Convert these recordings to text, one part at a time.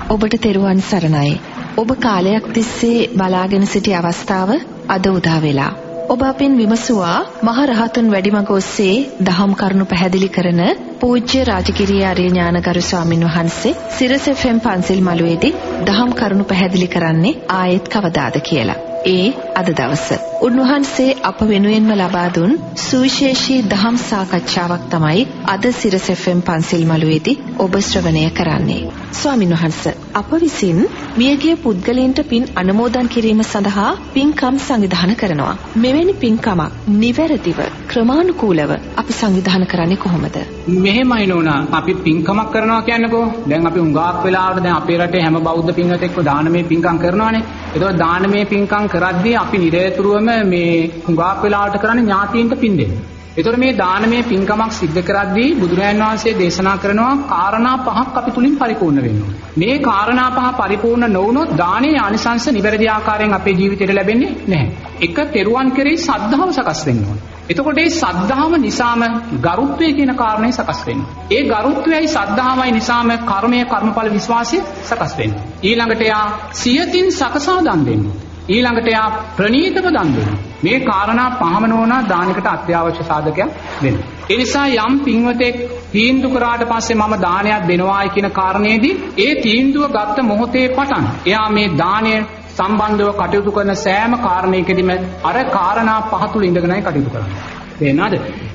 ඔබට තෙරුවන් සරණයි. ඔබ කාලයක් තිස්සේ බලාගෙන සිටි අවස්ථාව අද උදා වෙලා. ඔබ අපෙන් විමසුවා මහ රහතුන් වැඩිමග ඔස්සේ දහම් කරුණු පැහැදිලි කරන පූජ්‍ය රාජගිරිය ආර්ය ඥානගරු ස්වාමින් වහන්සේ සිරස FM පන්සල් මළුවේදී දහම් කරුණු පැහැදිලි කරන්නේ ආයෙත් කවදාද කියලා. ඒ අද දවස උන්වහන්සේ අප වෙනුවෙන්ම ලබා දුන් සුවිශේෂී දහම් සාකච්ඡාවක් තමයි අද සිරස FM පන්සල් මළුවේදී ඔබ ශ්‍රවණය කරන්නේ. ස්වාමින් වහන්සේ අප විසින් මියගිය පුද්ගලයන්ට පින් අනුමෝදන් කිරීම සඳහා පින්කම් සංවිධානය කරනවා. මෙවැනි පින්කමක් නිවැරදිව ක්‍රමානුකූලව අපි සංවිධානය කරන්නේ කොහොමද? මෙහෙමයි නෝනා, අපි පින්කමක් කරනවා කියන්නකෝ. දැන් අපි උඟාක් වෙලාවට දැන් අපේ රටේ හැම බෞද්ධ පින්වතෙක්ව දානමය පින්කම් කරනවානේ. ඒතකොට දානමය පින්කම් කරද්දී අපි නිරතුරුවම මේ උඟාක් වෙලාවට කරන්නේ ඥාතීන්ට පින් දෙන්න. ඒතකොට මේ දානමය පින්කමක් සිද්ධ කරද්දී බුදුරජාණන් වහන්සේ දේශනා කරනවා කාරණා පහක් අපි තුලින් පරිපූර්ණ වෙන්න ඕනේ. මේ කාරණා පහ පරිපූර්ණ නොවුනොත් දානයේ ආනිසංස නිවැරදි ආකාරයෙන් අපේ ජීවිතයට ලැබෙන්නේ නැහැ. එක තෙරුවන් කෙරෙහි ශ්‍රද්ධාව සකස් වෙන්න ඕනේ. එතකොට මේ ශ්‍රද්ධාව නිසාම ගරුත්වය කියන කාරණේ සකස් වෙනවා. ඒ ගරුත්වයයි ශ්‍රද්ධාවයි නිසාම කර්මය කර්මඵල විශ්වාසය සකස් වෙනවා. ඊළඟට යා සියතින් සකසා දන් දෙනවා. ඊළඟට යා ප්‍රණීතව දන් දෙනවා. මේ කාරණා පහම නොවනා දානයකට අත්‍යවශ්‍ය සාධකයක් වෙනවා. ඒ නිසා යම් පින්වතෙක් තීන්දුව කරාට පස්සේ මම දානයක් දෙනවායි කියන කාරණේදී ඒ තීන්දුව ගත්ත මොහොතේ පටන් එයා මේ දානය සම්බන්ධව කටයුතු කරන සෑම කාරණයකදීම අර කාරණා පහ තුල ඉඳගෙනයි කටයුතු කරන්නේ. තේරෙනවද?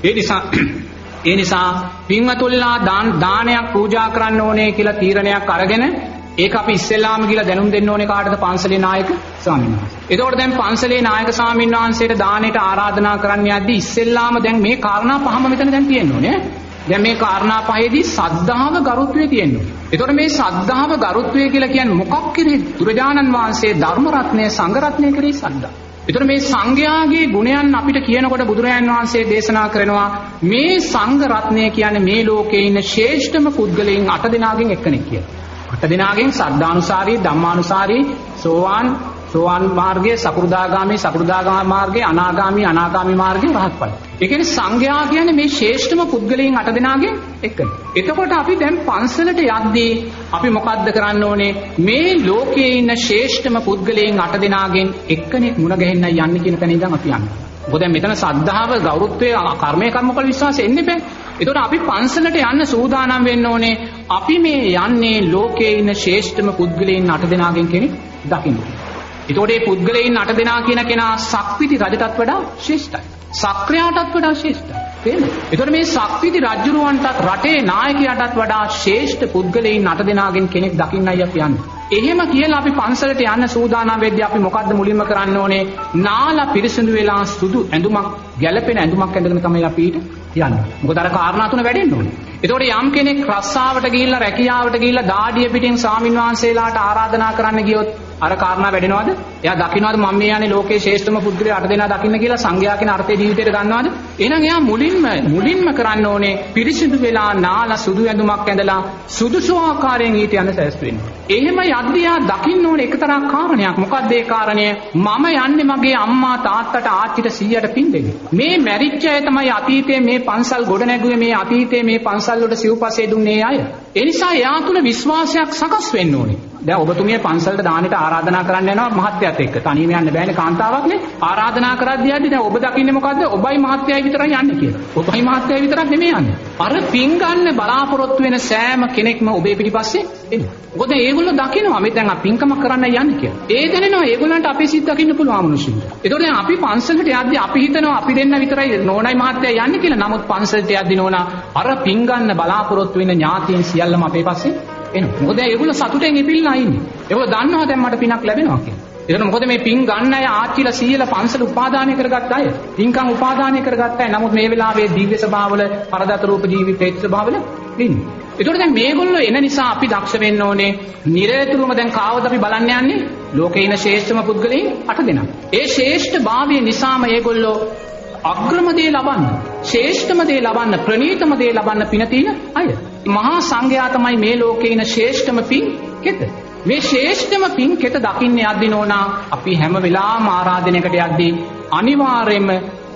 ඒ නිසා පින්වතුන්ලා දානයක් පූජා කරන්න ඕනේ කියලා තීරණයක් අරගෙන ඒක අපි ඉස්සෙල්ලාම ගිහලා දැනුම් දෙන්න ඕනේ කාටද? පන්සලේ නායක ස්වාමීන් වහන්සේ. එතකොට දැන් පන්සලේ නායක ස්වාමීන් වහන්සේට දානෙට ආරාධනා කරන්න යද්දී ඉස්සෙල්ලාම දැන් මේ කාරණා පහම මෙතන දැන් තියෙන්න ඕනේ. දැන් මේ කාරණා පහේදී සද්ධාව ගරුත්වය තියෙනවා. එතකොට මේ සද්ධාව ගරුත්වය කියලා කියන්නේ මොකක් කෙරෙහිද? බුදුරජාණන් වහන්සේ ධර්ම රත්නය සංඝ රත්නය කෙරෙහි සද්ධා. එතකොට මේ සංඝයාගේ ගුණයන් අපිට කියනකොට බුදුරජාණන් වහන්සේ දේශනා කරනවා මේ සංඝ රත්නය කියන්නේ මේ ලෝකේ ඉන්න ශ්‍රේෂ්ඨම පුද්ගලයන් 8 දෙනාගෙන් එක්කෙනෙක් කියලා. 8 දෙනාගෙන් සද්ධානුසාරී, ධම්මානුසාරී, සෝවාන් මාර්ගයේ, සකෘදාගාමී මාර්ගයේ, අනාගාමී මාර්ගයේ රහත් ඵල. ඒ කියන්නේ සංඝයා කියන්නේ මේ ශ්‍රේෂ්ඨම පුද්ගලයන් 8 දෙනාගෙන් එක්කෙනෙක්. එතකොට අපි දැන් පන්සලට යද්දී අපි මොකද්ද කරන්න ඕනේ? මේ ලෝකයේ ඉන්න ශ්‍රේෂ්ඨම පුද්ගලයන් 8 දෙනාගෙන් එක්කෙනෙක් මුණ ගැහෙන්නයි යන්නේ කියන තැන ඉඳන් අපි යන්නේ. මොකද දැන් මෙතන සද්ධාව, ගෞරවත්වය, කර්මය, කර්මඵල විශ්වාසය එන්නේ බෑ. ඒතකොට අපි පන්සලට යන්න සූදානම් වෙන්න ඕනේ. අපි මේ යන්නේ ලෝකයේ ඉන්න ශ්‍රේෂ්ඨම පුද්ගලයන් 8 දෙනාගෙන් කෙනෙක් දකින්න. ඒතකොට මේ පුද්ගලයන් 8 දෙනා කියන කෙනා සක්විති රජටත් වඩා ශ්‍රේෂ්ඨයි. සක්‍රයාටත් වඩා ශ්‍රේෂ්ඨයි. තේරෙනවද? ඒතකොට මේ සක්විති රජුරවන්ටත් රටේ නායකයාටත් වඩා ශ්‍රේෂ්ඨ පුද්ගලයන් 8 දෙනාගෙන් කෙනෙක් දකින්නයි අපි යන්නේ. එහෙම කියලා අපි පන්සලට යන්න සූදානම් වෙද්දී අපි මොකද්ද මුලින්ම කරන්න ඕනේ? නාලා පිරිසිදු වෙලා සුදු ඇඳුමක්, ගැළපෙන ඇඳුමක් ඇඳගෙන තමයි අපි යන්නේ. මොකද අර කාරණා තුන වැඩෙන්න ඕනේ. එතකොට යම් කෙනෙක් රස්සාවට ගිහිල්ලා, රැකියාවට ගිහිල්ලා දාඩිය පිටින් ස්වාමින් වහන්සේලාට ආරාධනා කරන්න ගියොත් අර කාරණා වැඩෙනවද? එයා දකින්නවද මම මේ යන්නේ ලෝකේ ශ්‍රේෂ්ඨම පුද්ගලයා 8 දෙනා දකින්න කියලා සංඝයා කියන අර්ථයේ ජීවිතේට ගන්නවද? එහෙනම් එයා මුලින්ම කරන්න ඕනේ පිරිසිදු වෙලා නාලා සුදු ඇඳුමක් ඇඳලා සුදුසු ආකාරයෙන් ඊට යන සැලැස් වෙන්න. එහෙම යද්දී එයා දකින්න ඕනේ එකතරා කාරණයක්. මොකක්ද ඒ කාරණය? මම යන්නේ මගේ අම්මා, තාත්තට, ආච්චිට, සීයාට පින් දෙන්න. මේ මැරිච්ච අය තමයි අතීතයේ මේ පන්සල් ගොඩ නැගුවේ, මේ අතීතයේ මේ පන්සල් වලට සිව්පස්සේ දුන්නේ අය. ඒ නිසා එයා තුල විශ්වාසයක් සකස් වෙන්න ඕනේ. දැන් ඔබතුමිය පන්සලට දානෙට ආරාධනා කරන්න යනවා මහත්යත් එක්ක. තනියම යන්න බෑනේ, කාන්තාවක්නේ. ආරාධනා කරද්දී දැන් ඔබ දකින්නේ මොකද්ද? ඔබයි මහත්යයි විතරයි යන්නේ කියලා. ඔබයි මහත්යයි විතරක් නෙමෙයි යන්නේ. අර පින් ගන්න බලාපොරොත්තු වෙන සෑම කෙනෙක්ම ඔබේ පිටිපස්සේ එනවා. මොකද ඒගොල්ලෝ දකිනවා මේ දැන් අපි පින්කමක් කරන්න යන්නේ කියලා. ඒ දැනෙනවා ඒගොල්ලන්ට අපේ සිත් දකින්න පුළුවන් මිනිස්සුන්ට. ඒතකොට දැන් අපි පන්සලට යද්දී අපි හිතනවා අපි දෙන්න විතරයි නෝනයි මහත්යයි යන්නේ කියලා. නමුත් පන්සලට යද්දී නෝනා අර පින් ගන්න බලාපොරොත්තු වෙන ඥාතීන් සියල්ලම අපේ පස්සේ එනවා. මොකද ඒගොල්ලෝ සතුටෙන් ඉපිල්ලා ඉන්නේ. ඒගොල්ලෝ දන්නවා දැන් මට පිනක් ලැබෙනවා කියලා. ඒකට මොකද මේ පින් ගන්න අය ආච්චිලා සීයලා පන්සල උපාදානය කරගත්ත අය. පින්කම් උපාදානය කරගත්ත අය. නමුත් මේ වෙලාවේ දිව්‍ය ස්වභාවවල, පරදත රූප ජීවිත ප්‍රේත ස්වභාවවල ඉන්නේ. ඒකට දැන් මේගොල්ලෝ එන නිසා අපි දක්ෂ වෙන්න ඕනේ. නිරේතුරුම දැන් කාවද අපි බලන්න යන්නේ? ලෝකේ ඉන ශ්‍රේෂ්ඨම පුද්ගලයන් 8 දෙනා. ඒ ශ්‍රේෂ්ඨ භාවය නිසාම ඒගොල්ලෝ අග්‍රම දේ ලබන්න, ශ්‍රේෂ්ඨම දේ ලබන්න, ප්‍රණීතම දේ ලබන්න පින තියෙන අය. මහා සංඝයා තමයි මේ ලෝකේ ඉන ශ්‍රේෂ්ඨම පින් කෙත. මේ ශ්‍රේෂ්ඨම පින් කෙත දකින්න යද්දී නෝනා අපි හැම වෙලාවම ආරාධනයකට යද්දී අනිවාර්යයෙන්ම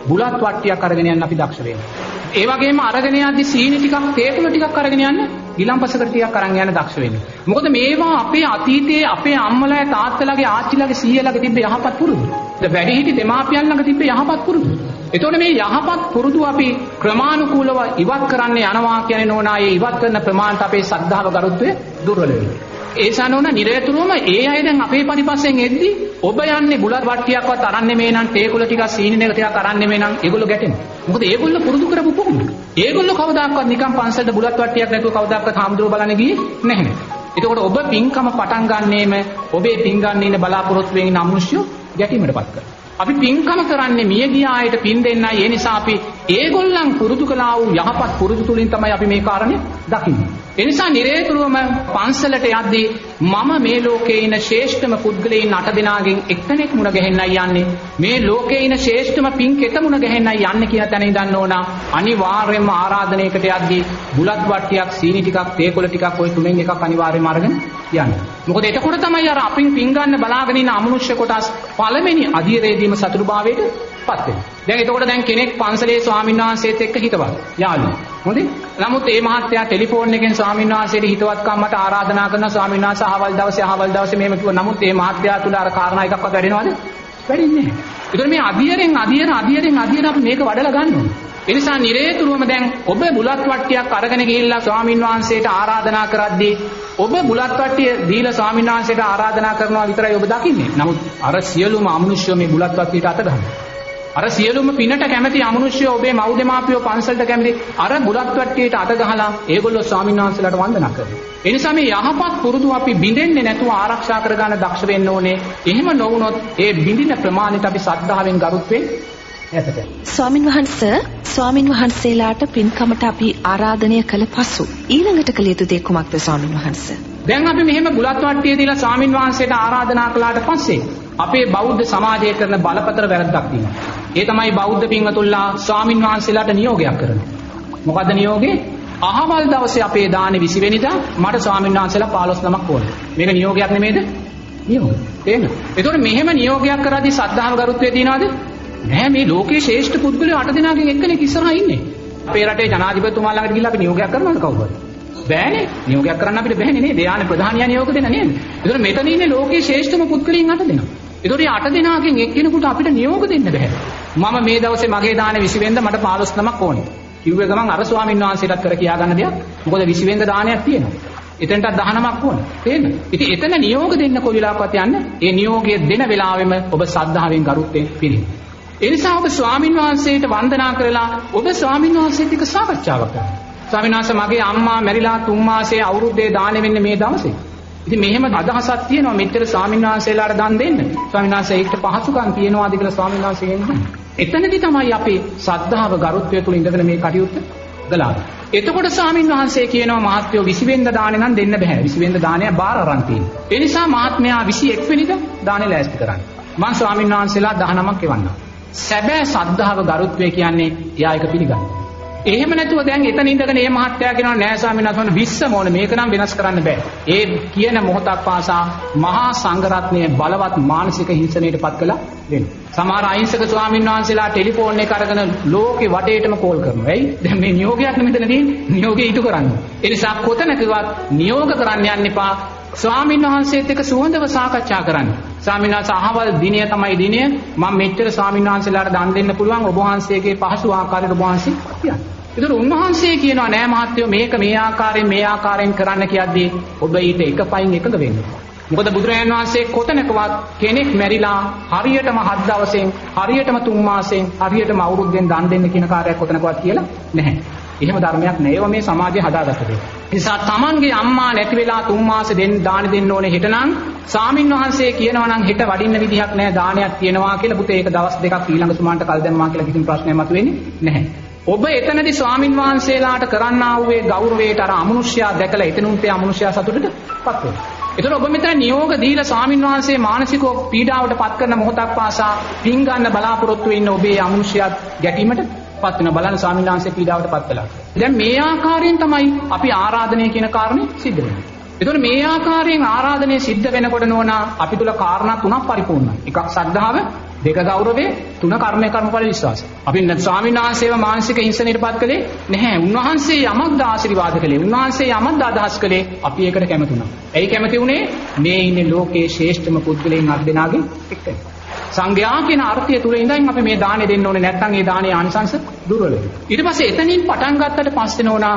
බුලත් වට්ටියක් අරගෙන යන්න අපි දක්ෂ වෙනවා. ඒ වගේම අරගෙන යද්දි සීනි ටිකක් තේකුල ටිකක් අරගෙන යන්න ගිලම්පසකට ටිකක් අරන් යන්න දක්ෂ වෙන්න. මොකද මේවා අපේ අතීතයේ අපේ අම්මලා තාත්තලාගේ ආච්චිලාගේ සීයලාගේ තිබ්බ යහපත් පුරුදු. වැඩිහිටි දෙමාපියන් ළඟ තිබ්බ යහපත් පුරුදු. එතකොට මේ යහපත් පුරුදු අපි ක්‍රමානුකූලව ඉවත් කරන්න යනවා කියන්නේ නෝනා ඒ ඉවත් කරන ප්‍රමාණයට අපේ ශ්‍රද්ධාව ගරුත්වය දුර්වල වෙනවා. ඒ සනෝන නිරේතුරුවම ඒ අය දැන් අපේ පරිපස්සෙන් එද්දි ඔබ යන්නේ බුලත් වට්ටියක්වත් අරන් නෙමෙයි නම් තේකුල ටිකක් සීනි ටික ටිකක් අරන් නෙමෙයි නම් ඒගොල්ලෝ ගැටෙනවා. මොකද ඒගොල්ලෝ පුරුදු කරපු පුරුදු. ඒගොල්ලෝ කවදාකවත් නිකන් පන්සලට බුලත් වට්ටියක් නැතුව කවදාකවත් හාමුදුරුවෝ බලන්න ගියේ නැහැ. එතකොට ඔබ පින්කම පටන් ගන්නෙම ඔබේ පින් ගන්න ඉන්න බලාපොරොත්තු වෙන අමනුෂ්‍ය ගැටීමටපත් කරනවා. අපි පින්කම කරන්නේ මිය ගිය ආයත පින් දෙන්නයි. ඒ නිසා අපි ඒගොල්ලන් පුරුදු කළා වූ යහපත් පුරුදු තුලින් තමයි අපි මේ කාරණේ දකින්නේ. ඒ නිසා නිරේතුරුවම පන්සලට යද්දී මම මේ ලෝකේ ඉන ශ්‍රේෂ්ඨම පුද්ගලයන් 8 දෙනාගෙන් එක්කෙනෙක් මුණ ගැහෙන්නයි යන්නේ. මේ ලෝකේ ඉන ශ්‍රේෂ්ඨම පින්කෙත මුණ ගැහෙන්නයි යන්නේ කියන තැන ඉඳන් ඕන අනිවාර්යයෙන්ම ආරාධනයකට යද්දී බුලත් වට්ටියක් සීනි ටිකක් තේකොළ ටිකක් ওই තුනෙන් එකක් අනිවාර්යයෙන්ම අරගෙන යන්න. මොකද එතකොට තමයි අර අපින් පින් ගන්න බලාගෙන ඉන්න අමනුෂ්‍ය කොටස් පළවෙනි අධීරයේදීම සතුටුභාවයට පත් වෙනවා. දැන් එතකොට දැන් කෙනෙක් පන්සලේ ස්වාමීන් වහන්සේත් එක්ක හිතවත් යාළුවෝ. හොඳේ. නමුත් මේ මහත්තයා ටෙලිෆෝන් එකෙන් ස්වාමීන් වහන්සේට හිතවත්කම් මට ආරාධනා කරන ස්වාමීන් වහන්සේ අහවල් දවසේ මෙහෙම කිව්වා. නමුත් මේ මහත්තයා තුල අර කාරණා එකක්වත් වැඩෙනවද? වැඩින්නේ නැහැ. ඒතකොට මේ අධීරෙන් අපි මේක වඩලා ගන්න ඕනේ. ඒ නිසා නිරේතුරුවම දැන් ඔබ බුලත් වට්ටියක් අරගෙන ගිහිල්ලා ස්වාමීන් වහන්සේට ආරාධනා කරද්දී ඔබ බුලත් වට්ටිය දීලා ස්වාමීන් වහන්සේට ආරාධනා කරනවා විතරයි ඔබ දකින්නේ. නමුත් අර සියලුම අමනුෂ්‍යෝ මේ බුලත් වට්ටියට අත ගන්නවා. අර සියලුම පිනට කැමති අමනුෂ්‍යෝ ඔබේ මව් දෙමාපියෝ පන්සලට කැමති අර බුලත් වට්ටියට අත ගහලා ඒගොල්ලෝ ස්වාමීන් වහන්සේලාට වන්දනා කරනවා. ඒ නිසා මේ යහපත් පුරුදු අපි බිඳෙන්නේ නැතුව ආරක්ෂා කරගන්න දක්ෂ වෙන්න ඕනේ. එහෙම නොවුනොත් ඒ බිඳින ප්‍රමාණයට අපි ශ්‍රද්ධාවෙන් ගරුත්වෙන් ස්වාමින් වහන්සේලාට පින්කමට අපි ආරාධනය කළ පසු ඊළඟට කළ යුතු දේ කුමක්ද ස්වාමින් වහන්සේ? දැන් අපි මෙහෙම බුලත් වට්ටිය දීලා ස්වාමින් වහන්සේට ආරාධනා කළාට පස්සේ අපේ බෞද්ධ සමාජය කරන බලපතර වැරද්දක් තියෙනවා. ඒ තමයි බෞද්ධ පින්වතුන්ලා ස්වාමින් වහන්සේලාට නියෝගයක් කරනවා. මොකද්ද නියෝගේ? අහවල් දවසේ අපේ දානේ 20 වෙනිදා මට ස්වාමින් වහන්සේලා 15 නමක් ඕනේ. මේක නියෝගයක් නෙමෙයිද? නියෝගය. තේරෙනවද? ඒතකොට මෙහෙම නියෝගයක් කරද්දී සද්ධාම ගරුත්වයේ තියනවාද? නෑ. මේ ලෝකේ ශ්‍රේෂ්ඨ පුද්ගලයෝ 8 දෙනාගෙන් එක්කෙනෙක් ඉස්සරහා ඉන්නේ. අපේ රටේ ජනාධිපතිතුමා ළඟට ගිහිල්ලා අපි නියෝගයක් කරනවද කවුරුහරි? බෑනේ. නියෝගයක් කරන්න අපිට බෑනේ නේද? යානේ ප්‍රධානියා නියෝග දෙන්න නේද? ඒතකොට මෙතන ඉන්නේ ලෝකේ ශ්‍රේෂ්ඨම පුද්ගලයන් 8 දෙනා. ඒතකොට මේ 8 දෙනාගෙන් එක්කෙනෙකුට අපිට නියෝග දෙන්න බෑ. මම මේ දවසේ මගේ දානේ 20 වෙනිදා මට 15 නමක් ඕනේ. කිව්වේ ගමන් අර ස්වාමීන් වහන්සේටත් කර කියා ගන්න දෙයක්. මොකද 20 වෙනිදා දානයක් තියෙනවා. එතනට 19ක් ඕනේ. තේරෙනවද? ඉතින් එතන නියෝග දෙන්න කොයි වෙලාවකවත් යන්න. ඒ නියෝගය දෙන වෙලාවෙම ඔබ ශ්‍රද්ධාවෙන් ගරුත්වයෙන් පිළිගන්න. ඒ නිසා ඔබ ස්වාමීන් වහන්සේට වන්දනා කරලා ඔබ ස්වාමීන් වහන්සේත් එක්ක සාකච්ඡාවක් කරන්න. ස්වාමීන් වහන්සේ මගේ අම්මා මැරිලා 3 මාසයේ අවුරුද්දේ දානෙ වෙන්නේ මේ දවසේ. ඉතින් මෙහෙම අදහසක් තියෙනවා මෙච්චර ස්වාමීන් වහන්සේලාට දන් දෙන්න. ස්වාමීන් වහන්සේ ඒකට පහසුකම් තියනවාද කියලා ස්වාමීන් වහන්සේ කියන්නේ. එතනදී තමයි අපි ශ්‍රද්ධාව ගරුත්වය තුල ඉඳගෙන මේ කටයුත්ත ගලාගෙන. එතකොට ස්වාමීන් වහන්සේ කියනවා මහත්යෝ 20 වෙනිදා දානේ නම් දෙන්න බෑ. 20 වෙනිදා දානය බාර අරන් තියෙනවා. ඒ නිසා මහත්මයා 21 වෙනිදා දානේ ලෑස්ති කරන්න. මං ස්වාමීන් වහන්සේලා 19ක් එවන්නම්. සැබෑ ශ්‍රද්ධාව ගරුත්වය කියන්නේ එයා එක පිළිගන්න. එහෙම නැතුව දැන් එතන ඉඳගෙන මේ මහත්තයා කියනවා නෑ ස්වාමීන් වහන්සේ 20 මොන මේක නම් වෙනස් කරන්න බෑ. ඒ කියන මොහොතක් පාසා මහා සංඝරත්නය බලවත් මානසික හිංසනයටපත් කළා වෙනවා. සමහර අහිංසක ස්වාමීන් වහන්සේලා ටෙලිෆෝන් එක අරගෙන ලෝකේ වටේටම කෝල් කරනවා. එයි දැන් මේ නියෝගයක් නෙමෙතන තියෙන්නේ. නියෝගය ඉටු කරන්න. ඒ නිසා කොතනකවත් නියෝග කරන්න යන්න එපා. ස්වාමීන් වහන්සේත් එක්ක සුවඳව සාකච්ඡා කරන්න. ස්වාමීන් වහන්සේ අහවල් දිනය තමයි දිනය. මම මෙච්චර ස්වාමීන් වහන්සේලාට දන් දෙන්න පුළුවන් ඔබ වහන්සේගේ පහසු ආකාරයට ඔබ වහන්සේ කියන්න. ඒතර උන්වහන්සේ කියනවා නෑ මහත්තයෝ මේක මේ ආකාරයෙන් කරන්න කියද්දී ඔබ ඊට එක පයින් එකඟ වෙන්න. මොකද බුදුරජාණන් වහන්සේ කොතනකවත් කෙනෙක් මැරිලා හරියටම 7 දවසෙන් හරියටම 3 මාසෙන් හරියටම අවුරුද්දෙන් දන් දෙන්න කියන කාර්යයක් කොතනකවත් කියලා නැහැ. එහෙම ධර්මයක් නෑ. ඒවා මේ සමාජයේ හදාගත්ත දේ. නිසා තමන්ගේ අම්මා නැති වෙලා 3 මාසෙ දාන දෙන්න ඕනේ හෙටනම් ස්වාමින් වහන්සේ කියනවා නම් හෙට වඩින්න විදිහක් නෑ දානයක් තියෙනවා කියලා පුතේ ඒක දවස් දෙකක් ඊළඟ සුමාන්ට කල් දැම්මා කියලා කිසිම ප්‍රශ්නයක් මතුවෙන්නේ නැහැ. ඔබ එතනදී ස්වාමින් වහන්සේලාට කරන්නා වූ ගෞරවයට අර අමනුෂ්‍යයා දැකලා එතනුන්ට අමනුෂ්‍යයා සතුටටපත් වෙනවා. ඒතර ඔබ මෙතන නියෝග දීලා ස්වාමින් වහන්සේ මානසිකව පීඩාවටපත් කරන මොහොතක් පාසා පින් ගන්න බලාපොරොත්තු වෙන්න ඔබේ අමනුෂ්‍යයත් ගැටීමට පත් වෙන බලන්න ස්වාමීන් වහන්සේ පීඩාවටපත් කළා. දැන් මේ ආකාරයෙන් තමයි අපි ආරාධනය කියන කාරණේ සිද්ධ වෙන්නේ. ඒතකොට මේ ආකාරයෙන් ආරාධනය සිද්ධ වෙනකොට නෝනා අපි තුල කාරණා 3ක් පරිපූර්ණයි. එකක් ශ්‍රද්ධාව, දෙක ගෞරවය, තුන කර්මය කර්මඵල විශ්වාසය. අපි ස්වාමීන් වහන්සේව මානසික හිංසනයටපත් කළේ නැහැ. උන්වහන්සේ යමක්ද ආශිර්වාද කළේ. උන්වහන්සේ යමක්ද අදහස් කළේ. අපි ඒකට කැමති වුණා. ඇයි කැමති වුණේ? මේ ඉන්නේ ලෝකයේ ශ්‍රේෂ්ඨම පුද්ගලයන් අත් දෙනාගෙන් එක්කයි. සංඝයා කියන අර්ථය තුල ඉඳන් අපි මේ දානෙ දෙන්න ඕනේ. නැත්නම් ඒ දානේ ආනිසංස දුර්වල වෙනවා. ඊට පස්සේ එතනින් පටන් ගත්තට පස්සේ නෝනා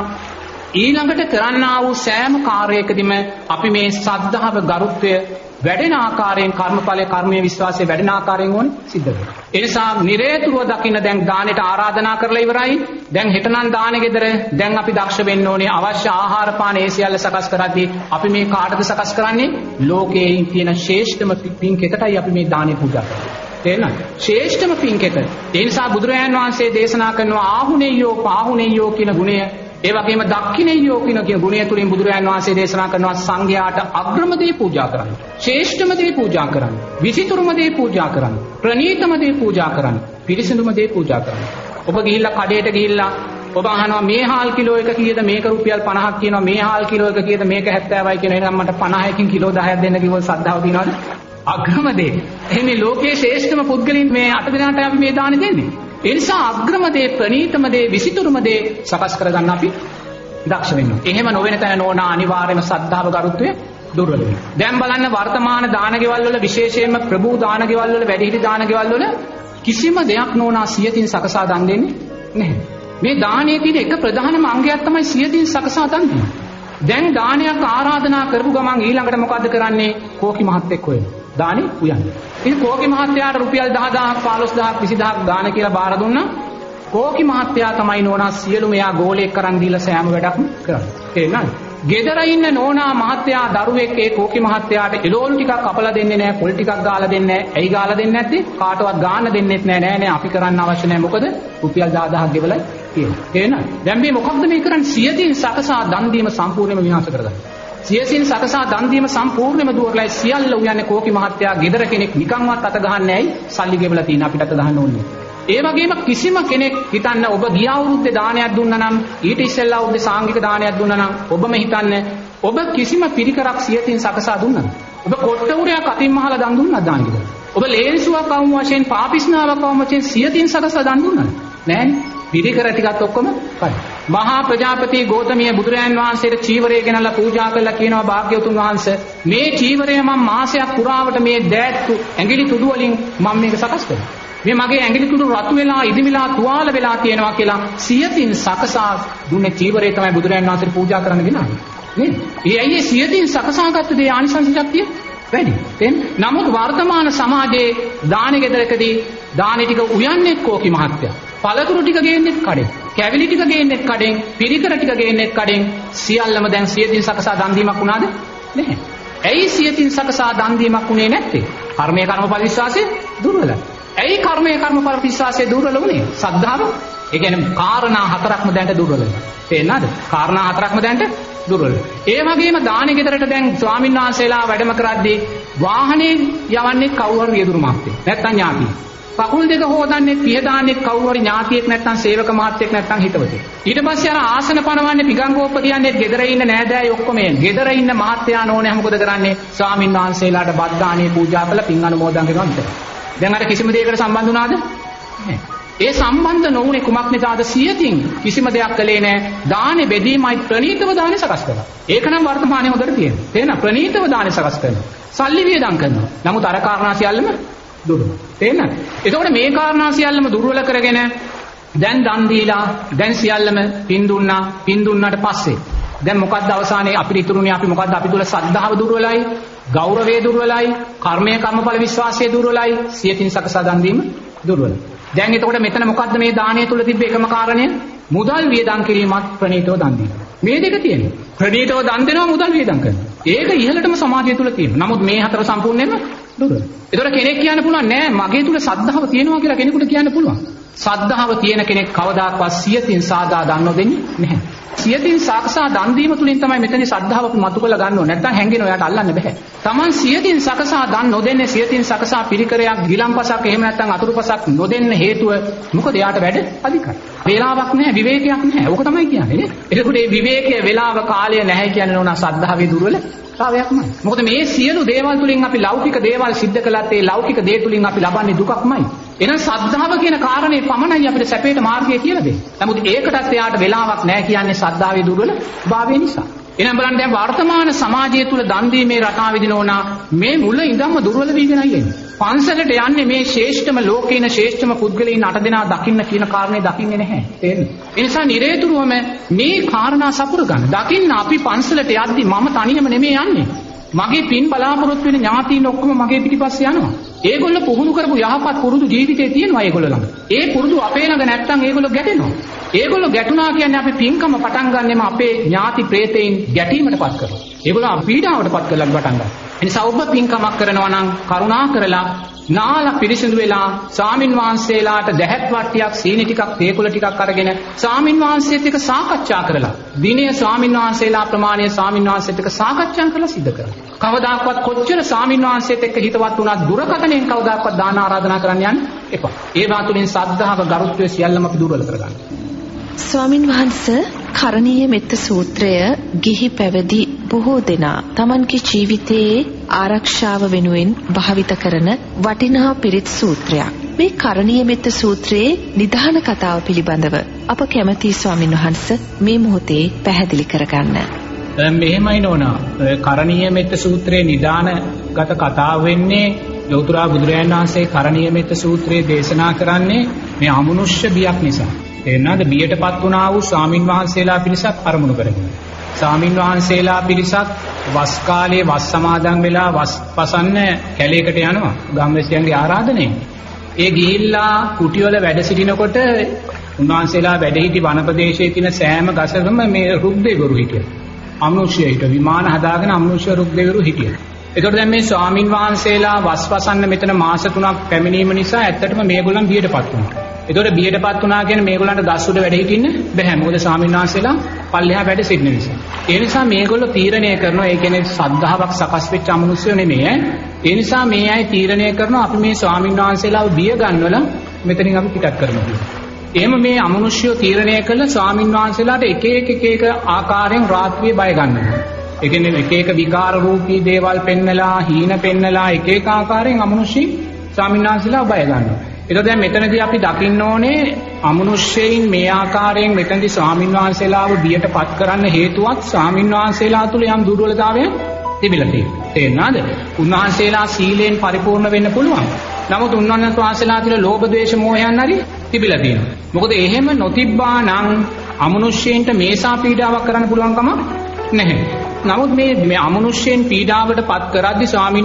ඊළඟට කරන්නා වූ සෑම කාර්යයකදීම අපි මේ සද්ධාව ගරුත්වය වැඩෙන ආකාරයෙන් කර්මඵලයේ කර්මයේ විශ්වාසයේ වැඩෙන ආකාරයෙන් ඕනේ සිද්ධ වෙනවා. ඒ නිසා නිරේතුරුව දකින්න දැන් දානෙට ආරාධනා කරලා ඉවරයි. දැන් හෙටනම් දානෙ ගෙදර දැන් අපි දක්ෂ වෙන්න ඕනේ. අවශ්‍ය ආහාර පාන ඒ සියල්ල සකස් කරද්දී අපි මේ කාටද සකස් කරන්නේ? ලෝකයේ තියෙන ශ්‍රේෂ්ඨම පින්කෙතටයි අපි මේ දානෙ පූජා කරන්නේ. තේරෙනවද? ශ්‍රේෂ්ඨම පින්කෙත. ඒ නිසා බුදුරජාණන් වහන්සේ දේශනා කරනවා ආහුනේයෝ පාහුනේයෝ කියන ගුණය. ඒ වගේම දක්ඛිනේයෝ කියන ගුණය තුලින් බුදුරජාණන් වහන්සේ දේශනා කරනවා සංඝයාට අග්‍රම දේ පූජා කරන්න. ශ්‍රේෂ්ඨම දේ පූජා කරන්න. විසිතුරුම දේ පූජා කරන්න. ප්‍රණීතම දේ පූජා කරන්න. පිරිසිදුම දේ පූජා කරන්න. ඔබ ගිහිල්ලා කඩේට ගිහිල්ලා ඔබ අහනවා මේ හාල් කිලෝ එක කීයද? මේක රුපියල් 50ක් කියනවා. මේ හාල් කිලෝ එක කීයද? මේක 70යි කියන එක මට 50කින් කිලෝ 10ක් දෙන්න කිව්වොත් සද්ධාව තියනවද? අග්‍රම දේ. එහෙනම් මේ ලෝකයේ ශ්‍රේෂ්ඨම පුද්ගලින් මේ 8 දෙනාට අපි මේ දාන දෙන්නේ. ඒ නිසා අග්‍රම දේ, ප්‍රණීතම දේ, විසිතුරුම දේ සකස් කරගන්න අපි දක්ෂ වෙන්න ඕනේ. එහෙම නොවන තැන නෝනා අනිවාර්යයෙන්ම සද්ධාව ගරුත්වය දුර්වල වෙනවා. දැන් බලන්න වර්තමාන දාන ගෙවල් වල විශේෂයෙන්ම ප්‍රභූ දාන ගෙවල් වල වැඩිහිටි දාන ගෙවල් වල කිසිම දෙයක් නෝනා සියතින් සකසා දන් දෙන්නේ නැහැ. මේ දානයේ තියෙන එක ප්‍රධානම අංගයක් තමයි සියතින් සකසා දන් දෙන්නේ. දැන් දානයක් ආරාධනා කරපු ගමන් ඊළඟට මොකද්ද කරන්නේ? කෝකි මහත්තයෙක් හොයනවා. දානි උයන්නේ. ඉතින් කෝකි මහත්තයාට රුපියල් 10000ක් 15000ක් 20000ක් දාන කියලා බාර දුන්නා. කෝකි මහත්තයා තමයි නෝනා සියලුම යා ගෝලයක් කරන් දීලා සෑම වැඩක්ම කරන්නේ. තේරෙනවද? ගෙදර ඉන්න නෝනා මහත්තයා දරුවෙක් ඒ කෝකි මහත්තයාට එළවලු ටිකක් අපලා දෙන්නේ නැහැ, පොල් ටිකක් ගාලා දෙන්නේ නැහැ. ඇයි ගාලා දෙන්නේ නැත්තේ? කාටවත් ගාන්න දෙන්නෙත් නැහැ. නෑ අපි කරන්න අවශ්‍ය නැහැ. මොකද රුපියල් 10000ක් ගෙවලා තියෙනවා. තේරෙනවද? දැන් මේ මොකක්ද මේ කරන්නේ? සියදින් සකසා දන් දීම සම්පූර්ණයෙන්ම විනාශ කරගන්න. සියසින් සකසා දන් දීම සම්පූර්ණයෙන්ම දුර්ලභයි. සියල්ල උයන්නේ කෝකි මහත්තයා ගෙදර කෙනෙක් නිකන්වත් අත ගහන්නේ නැයි සල්ලි ගෙවලා තියෙන අපිට අත ගහන්න ඕනේ. ඒ වගේම කිසිම කෙනෙක් හිතන්න ඔබ ගිය අවුරුද්දේ දානයක් දුන්නා නම් ඊට ඉස්සෙල්ලා අවුරුද්දේ සාංගික දානයක් දුන්නා නම් ඔබම හිතන්න ඔබ කිසිම පිරිකරක් සියතින් සකසා දුන්නාද? ඔබ කොට්ටවුරයක් අතින් මහලා දන් දුන්නාද දානෙකට? ඔබ ලේන්සුවක් අවම වශයෙන් පාපිස්නාවක් අවම වශයෙන් සියතින් සකසා දන් දුන්නාද? නෑනේ. පිරිකර ටිකත් ඔක්කොම කඩ. මහා ප්‍රජාපති ගෞතමිය බුදුරයන් වහන්සේට චීවරය ගෙනල්ලා පූජා කළා කියනවා භාග්‍යවතුන් වහන්සේ මේ චීවරය මම මාසයක් පුරාවට මේ දෑත්තු ඇඟිලි තුඩු වලින් මම මේක සකස් කළා. මේ මගේ ඇඟිලි තුඩු රතු වෙලා ඉදිමිලා තුවාල වෙලා තියෙනවා කියලා සියතින් සකසා දුන්නේ චීවරය තමයි බුදුරයන් වහන්සේට පූජා කරන්න ගෙනාවේ. නේද? ඒ අයියේ සියතින් සකසාගත්ත දේ ආනිසංස ශක්තිය වැඩි. නමුත් වර්තමාන සමාජයේ දාන ගෙදරකදී දානෙ ටික උයන්නේ කෝකි මහත්තයා. පළතුරු ටික ගේන්නෙත් කඩෙන්. කැවිලි ටික ගේන්නෙත් කඩෙන්. පිරිකර ටික ගේන්නෙත් කඩෙන්. සියල්ලම දැන් සියතින් සකසා දන් දීමක් වුණාද? නැහැ. ඇයි සියතින් සකසා දන් දීමක් වුණේ නැත්තේ? කර්මයේ කර්මඵල විශ්වාසය දුර්වලයි. ඇයි කර්මයේ කර්මඵල විශ්වාසය දුර්වල වුණේ? සද්ධාව. ඒ කියන්නේ කාරණා හතරක්ම දැන්ට දුර්වලයි. තේරෙනවද? කාරණා හතරක්ම දැන්ට දුර්වලයි. ඒ වගේම දානෙ ගෙදරට දැන් ස්වාමීන් වහන්සේලා වැඩම කරද්දී වාහනේ යවන්නේ කවුරු හරි රියදුරු මහත්තයෙක්. නැත්තම් ඥාතියෙක්. කකුල් දෙක හොදන්නේ පිය දාන්නේ කවුරු හරි ඥාතියෙක් නැත්තම් සේවක මහත්තයෙක් නැත්තම් හිතවතෙක්. ඊට පස්සේ අර ආසන පනවන්නේ පිගංගෝප්ප කියන්නේ ගෙදර ඉන්න නෑදෑයෝ ඔක්කොම එන්නේ. ගෙදර ඉන්න මහත්තයා නෝනේ මොකද කරන්නේ? ස්වාමීන් වහන්සේලාට බත් දානේ පූජා කරලා පින් අනුමෝදන් කරනවා විතරයි. දැන් අර කිසිම දෙයකට සම්බන්ධ වුණාද? නෑ. ඒ සම්බන්ධ නොවුනේ කුමක් නිසාද? සියතින් කිසිම දෙයක් කළේ නෑ. දානේ බෙදීමයි ප්‍රණීතව දානේ සකස් කරනවා. ඒක නම් වර්තමානයේ හොඳට තියෙනවා. තේරෙනවද? ප්‍රණීතව දානේ සකස් කරනවා. සල්ලි වියදම් කරනවා. නමුත් අර කාරණා සියල්ලම දුර්වල. තේරෙනවද? එතකොට මේ කාරණා සියල්ලම දුර්වල කරගෙන දැන් දන් දීලා දැන් සියල්ලම පින් දුන්නා. පින් දුන්නාට පස්සේ දැන් මොකද්ද අවසානයේ අපිට ඉතුරුනේ? අපි මොකද්ද? අපි තුල සද්ධාව දුර්වලයි, ගෞරවය දුර්වලයි, කර්මය කර්මඵල විශ්වාසය දුර්වලයි, සියතින් සකසා දන් දීම දුර්වලයි. දැන් එතකොට මෙතන මොකද්ද මේ දානය තුල තිබ්බ එකම කාරණය? මුදල් වියදම් කිරීමත් ප්‍රණීතව දන් දීම. මේ දෙක තියෙනවා. ප්‍රණීතව දන් දෙනවා, මුදල් වියදම් කරනවා. ඒක ඉහළටම සමාජය තුල තියෙනවා. නමුත් මේ හතර සම්පූර්ණයෙන්ම දුර්වලයි. ඒතකොට කෙනෙක් කියන්න පුළුවන් නෑ මගේ තුල සද්ධාව තියෙනවා කියලා කෙනෙකුට කියන්න පුළුවන්. සද්ධාව තියෙන කෙනෙක් කවදාකවත් සියතින් සාදා දන් නොදෙන්නේ නැහැ. සියතින් සාකසා දන් දීම තුලින් තමයි මෙතනදී සද්ධාව අපි මතු කරලා ගන්න ඕනේ. නැත්නම් හැංගෙන ඔයාට අල්ලන්න බෑ. Taman සියතින් සකසා දන් නොදෙන්නේ සියතින් සකසා පිරිකරයක් ගිලම්පසක් එහෙම නැත්නම් අතුරුපසක් නොදෙන්න හේතුව මොකද? එයාට වැඩ අධිකයි. වේලාවක් නැහැ, විවේකයක් නැහැ. ඕක තමයි කියන්නේ නේ. ඒකට මේ විවේකයේ වේලාව කාලය නැහැ කියන්නේ නෝනා සද්ධාවේ දුර්වලතාවයක්මයි. මොකද මේ සියලු දේවල් තුලින් අපි ලෞකික දේවල් සිද්ධ කළත් ඒ ලෞකික දේ තුලින් අපි ලබන්නේ දුකක්මයි. එහෙනම් සද්ධාව කියන කාරණේ පමණයි අපිට සැපේට මාර්ගය කියලා දෙන්නේ. නමුත් ඒකටත් එයාට වෙලාවක් නැහැ කියන්නේ සද්ධාවේ දුර්වලභාවය නිසා. එහෙනම් බලන්න දැන් වර්තමාන සමාජය තුල දන් දීමේ රටාව විදිනෝනා මේ මුල ඉඳන්ම දුර්වල වීගෙනයි එන්නේ. පන්සලට යන්නේ මේ ශ්‍රේෂ්ඨම ලෝකේන ශ්‍රේෂ්ඨම පුද්ගලයන් 8 දෙනා දකින්න කියන කාරණේ දකින්නේ නැහැ. තේරෙනවද? ඒ නිසා නිරේතුරුවම මේ කාරණා සපුර ගන්න. දකින්න අපි පන්සලට යද්දි මම තනියම නෙමෙයි යන්නේ. මගේ පින් බලාපොරොත්තු වෙන ඥාතීන් ඔක්කොම මගේ පිටිපස්සේ යනවා. ඒගොල්ලෝ පුහුණු කරපු යහපත් පුරුදු ජීවිතේ තියෙනවා ඒගොල්ලෝ ළඟ. ඒ පුරුදු අපේ ළඟ නැත්තම් ඒගොල්ලෝ ගැටෙනවා. ඒගොල්ලෝ ගැටුණා කියන්නේ අපි පින්කම පටන් ගන්නෙම අපේ ඥාති ප්‍රේතයින් ගැටීමටපත් කරනවා. ඒගොල්ලෝ පීඩාවටපත් කරලා පටන් ගන්නවා. ඒ නිසා ඔබ පින්කමක් කරනවා නම් කරුණා කරලා නාලා පිරිසිදු වෙලා ස්වාමින් වහන්සේලාට දැහැත් වට්ටියක් සීනි ටිකක් තේකුල ටිකක් අරගෙන ස්වාමින් වහන්සේත් එක්ක සාකච්ඡා කරලා දිනය ස්වාමින් වහන්සේලා ප්‍රමාණය ස්වාමින් වහන්සේත් එක්ක සාකච්ඡා කරලා සිද්ධ කරනවා. කවදාකවත් කොච්චර ස්වාමින් වහන්සේත් එක්ක හිතවත් වුණත් දුරකථනයෙන් කවදාකවත් දාන ආරාධනා කරන්න යන්න එපා. ඒ වාතුලින් සද්ධාව ගරුත්වය සියල්ලම අපි දුර්වල කරගන්න. ස්වාමින් වහන්සේ කරණීය මෙත්ත සූත්‍රය ගිහි පැවිදි බොහෝ දෙනා තමන්ගේ ජීවිතයේ ආරක්ෂාව වෙනුවෙන් භාවිත කරන වටිනා පිරිත් සූත්‍රයක්. මේ කරණීය මෙත්ත සූත්‍රයේ නිධාන කතාව පිළිබඳව අප කැමැති ස්වාමින් වහන්සේ මේ මොහොතේ පැහැදිලි කරගන්න. මෙහෙමයි නෝනා. කරණීය මෙත්ත සූත්‍රයේ නිධානගත කතාව වෙන්නේ ලෞතර බුදුරජාණන් වහන්සේ කරණීය මෙත්ත සූත්‍රයේ දේශනා කරන්නේ මේ අමනුෂ්‍ය බියක් නිසා. එනවාද බියටපත් වුණා වූ ස්වාමින් වහන්සේලා පිරිසක් අරමුණු කරගෙන. ස්වාමින් වහන්සේලා පිරිසක් වස් කාලයේ වස් සමාදන් වෙලා වස් පසන්න කැලේකට යනවා ගම්වැසියන්ගේ ආරාධනෙන්. ඒ ගිහිල්ලා කුටිවල වැඩ සිටිනකොට උන්වහන්සේලා වැඩ සිටි වන ප්‍රදේශයේ තියෙන සෑම ගසකම මේ රුක් දෙවිවරු හිටියා. අමනුෂ්‍ය හිට විමාන හදාගෙන අමනුෂ්‍ය රුක් දෙවිවරු හිටියා. ඒකට දැන් මේ ස්වාමින් වහන්සේලා වස් පසන්න මෙතන මාස 3ක් පැමිණීම නිසා ඇත්තටම මේගොල්ලන් බියටපත් වුණා. ඒතකොට බියටපත් වුණා කියන්නේ මේගොල්ලන්ට ගස් උඩ වැඩ හිටින්න බැහැ. මොකද ස්වාමීන් වහන්සේලා පල්ලෙහා වැඩ සිටින නිසා. ඒ නිසා මේගොල්ලෝ තීරණය කරනවා ඒ කියන්නේ ශ්‍රද්ධාවක් සකස් වෙච්ච අමනුෂ්‍යෝ නෙමෙයි ඈ. ඒ නිසා මේ අය තීරණය කරනවා අපි මේ ස්වාමීන් වහන්සේලාව බිය ගන්නවලා මෙතනින් අපි පිටත් කරනවා කියලා. එහෙම මේ අමනුෂ්‍යෝ තීරණය කළ ස්වාමීන් වහන්සේලාට එක එක ආකාරයෙන් රාත්‍රියේ බය ගන්නවා. ඒ කියන්නේ එක විකාර රූපී දේවල් පෙන්නලා හීන පෙන්නලා එක ආකාරයෙන් අමනුෂ්‍ය ස්වාමීන් වහන්සේලා බය ගන්නවා. ඒක දැන් මෙතනදී අපි දකින්න ඕනේ අමනුෂ්‍යයින් මේ ආකාරයෙන් මෙතනදී ස්වාමින් වහන්සේලාව බියටපත් කරන්න හේතුවත් ස්වාමින් වහන්සේලා තුල යම් දුර්වලතාවයක් තිබිලා තියෙනවා. තේරෙනවද? උන්වහන්සේලා සීලයෙන් පරිපූර්ණ වෙන්න පුළුවන්. නමුත් උන්වහන්සේලා තුල ලෝභ ද්වේෂ මෝහයන් හරි තිබිලා තියෙනවා. මොකද එහෙම නොතිබ්බා නම් අමනුෂ්‍යයින්ට මේසා පීඩාවක් කරන්න පුළුවන් කමක් නැහැ. නමුත් මේ අමනුෂ්‍යයන් පීඩාවටපත් කරද්දී ස්වාමින්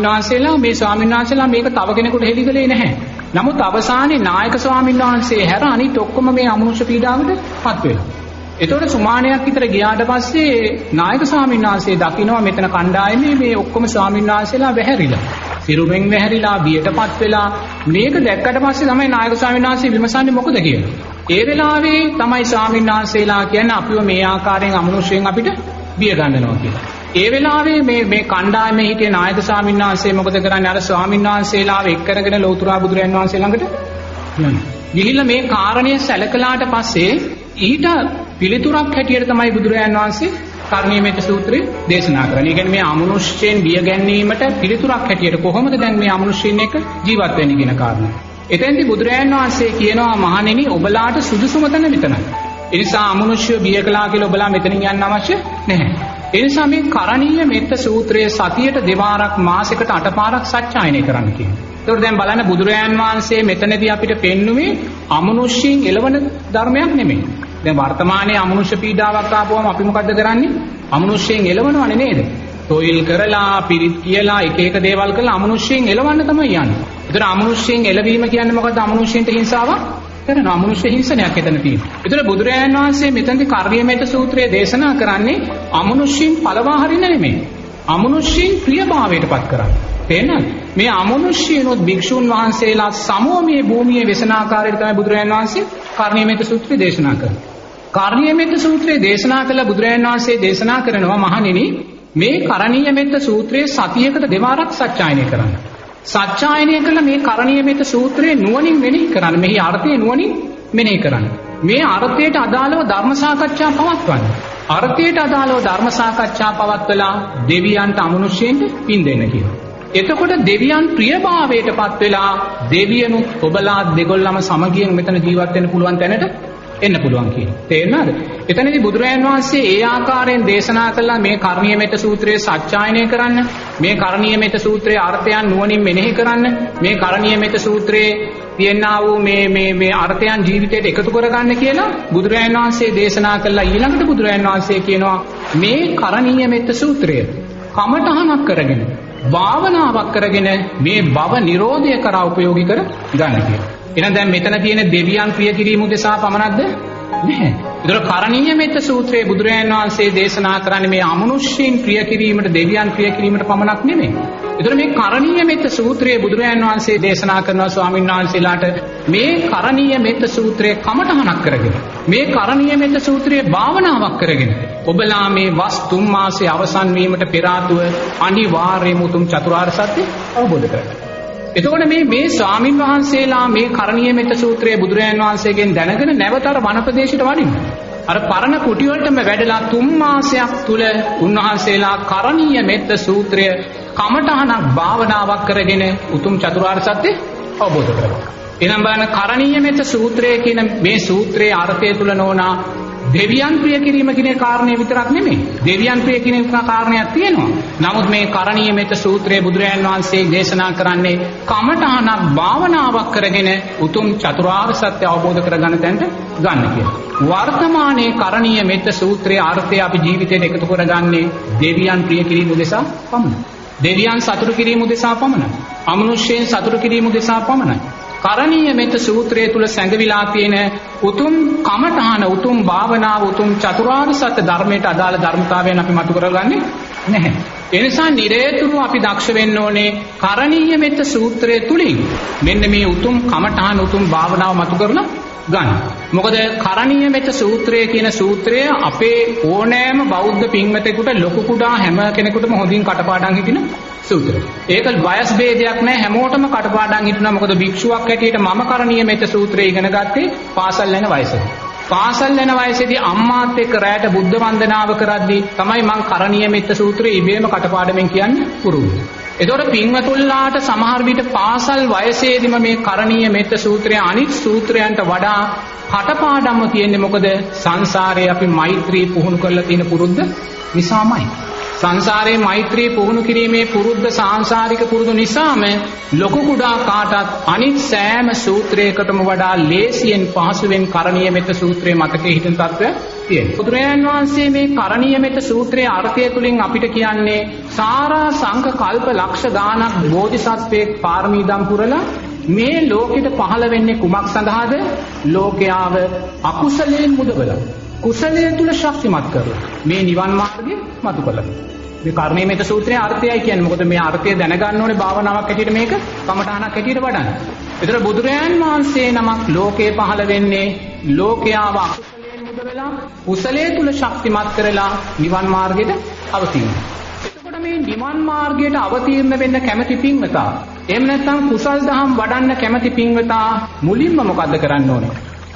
වහන්සේලා මේක තව කෙනෙකුට හෙළිකලේ නැහැ. නමුත් අවසානයේ නායක ස්වාමීන් වහන්සේ හැර අනිත් ඔක්කොම මේ අමනුෂ්‍ය පීඩාවටපත් වෙනවා. ඒතකොට සුමානයක් විතර ගියාට පස්සේ නායක ස්වාමීන් වහන්සේ දකිනවා මෙතන කණ්ඩායමේ මේ ඔක්කොම ස්වාමීන් වහන්සේලා වැහැරිලා. සිරුරෙන් වැහැරිලා බියටපත් වෙලා මේක දැක්කට පස්සේ තමයි නායක ස්වාමීන් වහන්සේ විමසන්නේ මොකද කියලා. ඒ වෙලාවේ තමයි ස්වාමීන් වහන්සේලා කියන්නේ අපිව මේ ආකාරයෙන් අමනුෂ්‍යයෙන් අපිට බිය ගන්නවා කියලා. ඒ වෙලාවේ මේ කණ්ඩායමේ හිටිය නායක ස්වාමීන් වහන්සේ මොකද කරන්නේ? අර ස්වාමීන් වහන්සේලාව එක් කරගෙන ලෞතර බුදුරයන් වහන්සේ ළඟට යනවා. ගිහිල්ලා මේ කාරණය සැලකලාට පස්සේ ඊට පිළිතුරක් හැටියට තමයි බුදුරයන් වහන්සේ කරණීය මෙත්ත සූත්‍රය දේශනා කරන්නේ. ඒ කියන්නේ මේ අමනුෂ්‍යයන් බිය ගැනීමට පිළිතුරක් හැටියට කොහොමද දැන් මේ අමනුෂ්‍යයන් එක්ක ජීවත් වෙන්නේ කියන කාරණය. එතෙන්දී බුදුරයන් වහන්සේ කියනවා මහණෙනි ඔබලාට සුදුසුම තැන මෙතනයි. ඒ නිසා අමනුෂ්‍ය බිය කළා කියලා ඔබලා මෙතනින් යන්න අවශ්‍ය නැහැ. ඒ නිසා මේ කරණීය මෙත්ත සූත්‍රයේ සතියට දෙපාරක් මාසෙකට 8 පාරක් සත්‍යයනය කරන්න කියනවා. ඒකට දැන් බලන්න බුදුරයන් වහන්සේ මෙතනදී අපිට පෙන්වුවේ අමනුෂ්‍යයන් එළවන ධර්මයක් නෙමෙයි. දැන් වර්තමානයේ අමනුෂ්‍ය පීඩාවක් ආපුවම අපි මොකද්ද කරන්නේ? අමනුෂ්‍යයන් එළවනවනේ නේද? තොইল කරලා පිරිත් කියලා එක දේවල් කරලා අමනුෂ්‍යයන් එළවන්න තමයි යන්නේ. ඒතර අමනුෂ්‍යයන් එළවීම කියන්නේ මොකද්ද? අමනුෂ්‍යයන්ට හිංසාවක් කරන අමනුෂ්‍ය හිංසනයක් එතන තියෙනවා. ඒතර බුදුරජාණන් වහන්සේ මෙතනදී කරණීය මෙත්ත සූත්‍රයේ දේශනා කරන්නේ අමනුෂ්‍යයන් පළවා හරින්න නෙමෙයි. අමනුෂ්‍යයන් ප්‍රියභාවයටපත් කරන්නේ. තේරෙනවද? මේ අමනුෂ්‍යනොත් භික්ෂුන් වහන්සේලා සමෝ මේ භූමියේ වෙසන ආකාරයට තමයි බුදුරජාණන් වහන්සේ කර්ණීයමෙත්ත සූත්‍රය දේශනා කරන්නේ. කර්ණීයමෙත්ත සූත්‍රය දේශනා කළ බුදුරජාණන් වහන්සේ දේශනා කරනවා මහණෙනි මේ කරණීයමෙත්ත සූත්‍රයේ සතියකට දෙවාරක් සත්‍යයනය කරන්න. සත්‍යයනය කළ මේ කරණීයමෙත්ත සූත්‍රයේ නුවණින් මෙනෙහි කරන්න. මෙහි අර්ථය නුවණින් මෙනෙහි කරන්න. මේ අර්ථයට අදාළව ධර්ම සාකච්ඡා පවත්වන්න. අර්ථයට අදාළව ධර්ම සාකච්ඡා පවත්වලා දෙවියන්ට අමනුෂ්‍යයන්ට පින් දෙන්න කියනවා. එතකොට දෙවියන් ප්‍රියභාවයට පත් වෙලා දෙවියනුත් ඔබලා දෙගොල්ලම සමගියෙන් මෙතන ජීවත් වෙන්න පුළුවන් තැනට එන්න පුළුවන් කියනවා. තේරෙනවද? එතනදී බුදුරජාන් වහන්සේ ඒ ආකාරයෙන් දේශනා කළා මේ කරණීයමෙත්ත සූත්‍රයේ සත්‍යයනය කරන්න, මේ කරණීයමෙත්ත සූත්‍රයේ අර්ථයන් නුවණින් මෙනෙහි කරන්න, මේ කරණීයමෙත්ත සූත්‍රයේ තියෙනා වූ මේ අර්ථයන් ජීවිතයට එකතු කරගන්න කියලා බුදුරජාන් වහන්සේ දේශනා කළා. ඊළඟට බුදුරජාන් වහන්සේ කියනවා මේ කරණීයමෙත්ත සූත්‍රය කමඨහනක් කරගෙන භාවනාවක් කරගෙන මේ භව නිරෝධය කරා උපයෝගී කර ගන්න කියලා. එහෙනම් දැන් මෙතන තියෙන දෙවියන් ප්‍රිය කිරීම උදෙසා පමණක්ද? නැහැ. ඒතර කරණීයමෙත්ත සූත්‍රයේ බුදුරජාණන් වහන්සේ දේශනා කරන්නේ මේ අමනුෂ්‍යයන් ප්‍රිය කිරීමට, දෙවියන් ප්‍රිය කිරීමට පමණක් නෙමෙයි. ඒතර මේ කරණීයමෙත්ත සූත්‍රයේ බුදුරජාණන් වහන්සේ දේශනා කරනවා ස්වාමීන් වහන්සේලාට මේ කරණීයමෙත්ත සූත්‍රයේ කමඨහනක් කරගෙන, මේ කරණීයමෙත්ත සූත්‍රයේ භාවනාවක් කරගෙන ඔබලා මේ වස් 3 මාසයේ අවසන් වීමට පෙර ආතුව අනිවාර්යයෙන්ම උතුම් චතුරාර්ය සත්‍ය අවබෝධ කරගන්න. එතකොට මේ ස්වාමින් වහන්සේලා මේ කරණීයමෙත්ත සූත්‍රයේ බුදුරජාණන් වහන්සේගෙන් දැනගෙන නැවත අර වනපදේශයට වඩින්න. අර පරණ කුටි වලටම වැඩලා 3 මාසයක් තුල උන්වහන්සේලා කරණීයමෙත්ත සූත්‍රය කමඨහනක් භාවනාවක් කරගෙන උතුම් චතුරාර්ය සත්‍ය අවබෝධ කරගන්නවා. එනම් බලන්න කරණීයමෙත්ත සූත්‍රය කියන මේ සූත්‍රයේ අර්ථය තුල නෝනා දෙවියන් ප්‍රිය කිරීම කියන කාරණේ විතරක් නෙමෙයි. දෙවියන් ප්‍රිය කියන කාරණයක් තියෙනවා. නමුත් මේ කරණීයමෙත්ත සූත්‍රයේ බුදුරජාන් වහන්සේ දේශනා කරන්නේ කමඨහනක් භාවනාවක් කරගෙන උතුම් චතුරාර්ය සත්‍ය අවබෝධ කරගන්න තැනට ගන්න කියලා. වර්තමානයේ කරණීයමෙත්ත සූත්‍රයේ අර්ථය අපි ජීවිතයට එකතු කරගන්නේ දෙවියන් ප්‍රිය කිරීම උදෙසා පමණයි. දෙවියන් සතුටු කිරීම උදෙසා පමණයි. අමනුෂ්‍යයන් සතුටු කිරීම උදෙසා පමණයි. කරණීයමෙත්ත සූත්‍රය තුල සැඟවිලා තියෙන උතුම් කමඨහන, උතුම් භාවනාව, උතුම් චතුරාර්ය සත්‍ය ධර්මයට අදාළ ධර්මතාවයන් අපි මතු කරගන්නේ නැහැ. ඒ නිසා නිරේතුරු අපි දක්ෂ වෙන්න ඕනේ කරණීයමෙත්ත සූත්‍රය තුලින් මෙන්න මේ උතුම් කමඨහන, උතුම් භාවනාව මතු කරලා ගන්න. මොකද කරණීයමෙත්ත සූත්‍රය කියන සූත්‍රය අපේ ඕනෑම බෞද්ධ පින්වතෙකුට ලොකු කුඩා හැම කෙනෙකුටම හොඳින් කටපාඩම් හිටින සූත්‍රය. ඒක වයස් ભેදයක් නැහැ, හැමෝටම කටපාඩම් හිටිනවා. මොකද භික්ෂුවක් හැටියට මම කරණීයමෙත්ත සූත්‍රය ඉගෙන ගත්තේ පාසල් යන වයසේදී. පාසල් යන වයසේදී අම්මාත් එක්ක රැයට බුද්ධ වන්දනාව කරද්දී තමයි මම කරණීයමෙත්ත සූත්‍රය ඉබේම කටපාඩම්ෙන් කියන්නේ පුරුදු. එතකොට පින්වතුන්ලාට සමහර විට පාසල් වයසේදීම මේ කරණීයමෙත්ත සූත්‍රය අනිත් සූත්‍රයන්ට වඩා කටපාඩම්ම තියෙන්නේ මොකද සංසාරේ අපි මෛත්‍රී පුහුණු කරලා තියෙන පුරුද්ද නිසාමයි. සංසාරේ මෛත්‍රී පුහුණු කිරීමේ පුරුද්ද සාංශාරික පුරුදු නිසාම ලොකු කුඩා කාටත් අනිත් සෑම සූත්‍රයකටම වඩා ලේසියෙන් පහසුවෙන් කරණීයමෙත්ත සූත්‍රයේ මතකයේ හිටින තත්ත්වය තියෙනවා. බුදුරජාන් වහන්සේ මේ කරණීයමෙත්ත සූත්‍රයේ අර්ථය තුලින් අපිට කියන්නේ සාරා සංඝ කල්ප ලක්ෂ ගාණක් බෝධිසත්වයේ පාරමී දම් පුරලා මේ ලෝකෙට පහළ වෙන්නේ කුමක් සඳහාද? ලෝකයාව අකුසලයෙන් මුදවලා කුසලයේ තුල ශක්තිමත් කරලා මේ නිවන් මාර්ගය මතු කළා. මේ කරණීයමෙත්ත සූත්‍රයේ අර්ථයයි කියන්නේ. මොකද මේ අර්ථය දැනගන්න ඕනේ භාවනාවක් හැටියට, මේක කමඨහනක් හැටියට වඩන්න. ඒතර බුදුරජාන් වහන්සේ නමක් ලෝකේ පහළ වෙන්නේ ලෝකයාව අකුසලයෙන් මුදවලා කුසලයේ තුල ශක්තිමත් කරලා නිවන් මාර්ගයට අවතීන. එතකොට මේ නිවන් මාර්ගයට අවතීර්ණ වෙන්න කැමති පින්වතා, එහෙම නැත්නම් කුසල් දහම් වඩන්න කැමති පින්වතා මුලින්ම මොකද්ද කරන්න ඕනේ?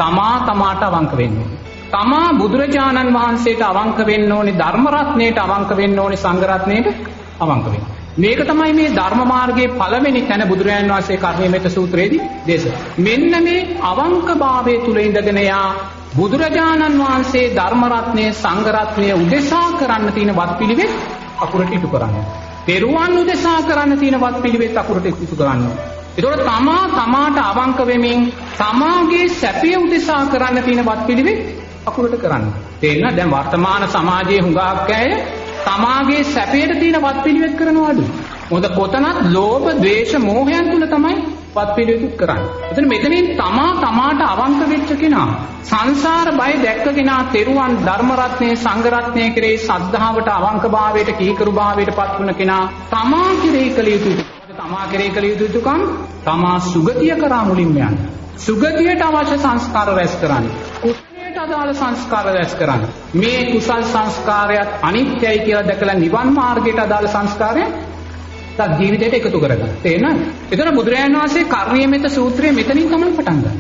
තමාට අවංක වෙන්න ඕනේ. තමා බුදුරජාණන් වහන්සේට අවංක වෙන්න ඕනේ, ධර්ම රත්නයට අවංක වෙන්න ඕනේ, සංඝ රත්නයට අවංක වෙන්න. මේක තමයි මේ ධර්ම මාර්ගයේ පළවෙනි තැන බුදුරජාණන් වහන්සේ කරණීයමෙත්ත සූත්‍රයේදී දේශනා. මෙන්න මේ අවංකභාවයේ තුල ඉඳගෙන යා බුදුරජාණන් වහන්සේ ධර්ම රත්නය, සංඝ රත්නය උදෙසා කරන්න තියෙන වත්පිළිවෙත් අකුරට ඉටු කරන්න. පෙරුවන් උදෙසා කරන්න තියෙන වත්පිළිවෙත් අකුරට ඉටු කරන්න. ඒතකොට තමාට අවංක වෙමින් තමාගේ සැපය උදෙසා කරන්න තියෙන වත්පිළිවෙත් අකුරට කරන්න. තේරෙනවද? දැන් වර්තමාන සමාජයේ හුඟක් අය තමාගේ සැපයට තියෙන වත්පිළිවෙත් කරනවා අඩු. මොකද කොතනත් ලෝභ, ද්වේෂ, මෝහයන් තුල තමයි වත්පිළිවෙත් කරන්නේ. එතන මෙතනින් තමාට අවංක වෙච්ච කෙනා, සංසාර බය දැක්ක කෙනා, තෙරුවන් ධර්ම රත්නයේ, සංඝ රත්නයේ කෙරෙහි ශ්‍රද්ධාවට, අවංකභාවයට, කීකරු භාවයට පත් වුණ කෙනා තමා කෙරෙහි කළ යුතු තමා කෙරේ කළ යුතු යුතුකම් තමා සුගතිය කරා මුලින්ම යන්න. සුගතියට අවශ්‍ය සංස්කාර රැස් කරන්න. කුසලයට අදාළ සංස්කාර රැස් කරන්න. මේ කුසල් සංස්කාරයත් අනිත්‍යයි කියලා දැකලා නිවන් මාර්ගයට අදාළ සංස්කාරය තත් ජීවිතයට එකතු කරගන්න. තේරෙනවද? ඒතර බුදුරජාණන් වහන්සේ කර්ණීයමෙත සූත්‍රයේ මෙතනින් තමයි පටන් ගන්නේ.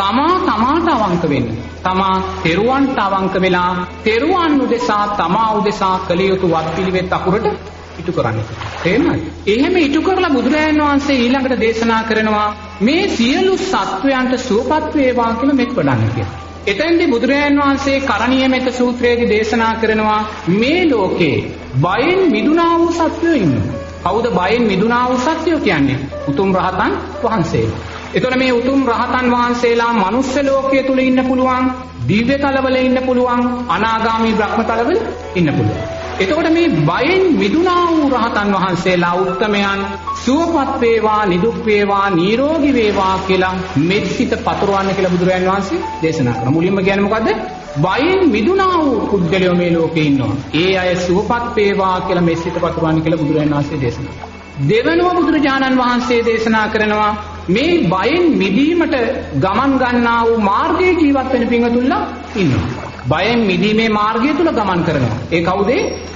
තමාට අවංක වෙන්න. තමා තෙරුවන්ට අවංක වෙලා තෙරුවන් උදෙසා තමා උදෙසා කළ යුතු වත්පිළිවෙත් අකුරට ඉටු කරන්න. තේරෙනවද? එහෙම ඉටු කරලා බුදුරජාණන් වහන්සේ ඊළඟට දේශනා කරනවා මේ සියලු සත්වයන්ට සුවපත් වේවා කියලා මෙත් වඩන්න කියලා. එතෙන්දී බුදුරජාණන් වහන්සේ කරණීයමෙත සූත්‍රයේදී දේශනා කරනවා මේ ලෝකේ බයෙන් මිදුණා වූ සත්වයෝ ඉන්නවා. කවුද බයෙන් මිදුණා වූ සත්වයෝ කියන්නේ? උතුම් රහතන් වහන්සේලා. එතකොට මේ උතුම් රහතන් වහන්සේලා මනුස්ස ලෝකයේ තුල ඉන්න පුළුවන්, දිව්‍ය තලවල ඉන්න පුළුවන්, අනාගාමී බ්‍රහ්ම තලවල ඉන්න පුළුවන්. එතකොට මේ බයෙන් මිදුණා වූ රහතන් වහන්සේලා උත්තමයන් සුවපත් වේවා, නිදුක් වේවා, නිරෝගී වේවා කියලා මෙත්සිත පතුරවන්න කියලා බුදුරජාණන් වහන්සේ දේශනා කරනවා. මුලින්ම කියන්නේ මොකද්ද? බයෙන් මිදුණා වූ පුද්ගලයෝ මේ ලෝකේ ඉන්නවා. ඒ අය සුවපත් වේවා කියලා මෙත්සිත පතුරවන්න කියලා බුදුරජාණන් වහන්සේ දේශනා කරනවා. දෙවනුව බුදුරජාණන් වහන්සේ දේශනා කරනවා මේ බයෙන් මිදීමට ගමන් ගන්නා වූ මාර්ගයේ ජීවත් වෙන පින්වතුන්ලා ඉන්නවා. බයෙන් මිදීමේ මාර්ගය තුල ගමන් කරනවා. ඒ කවුද?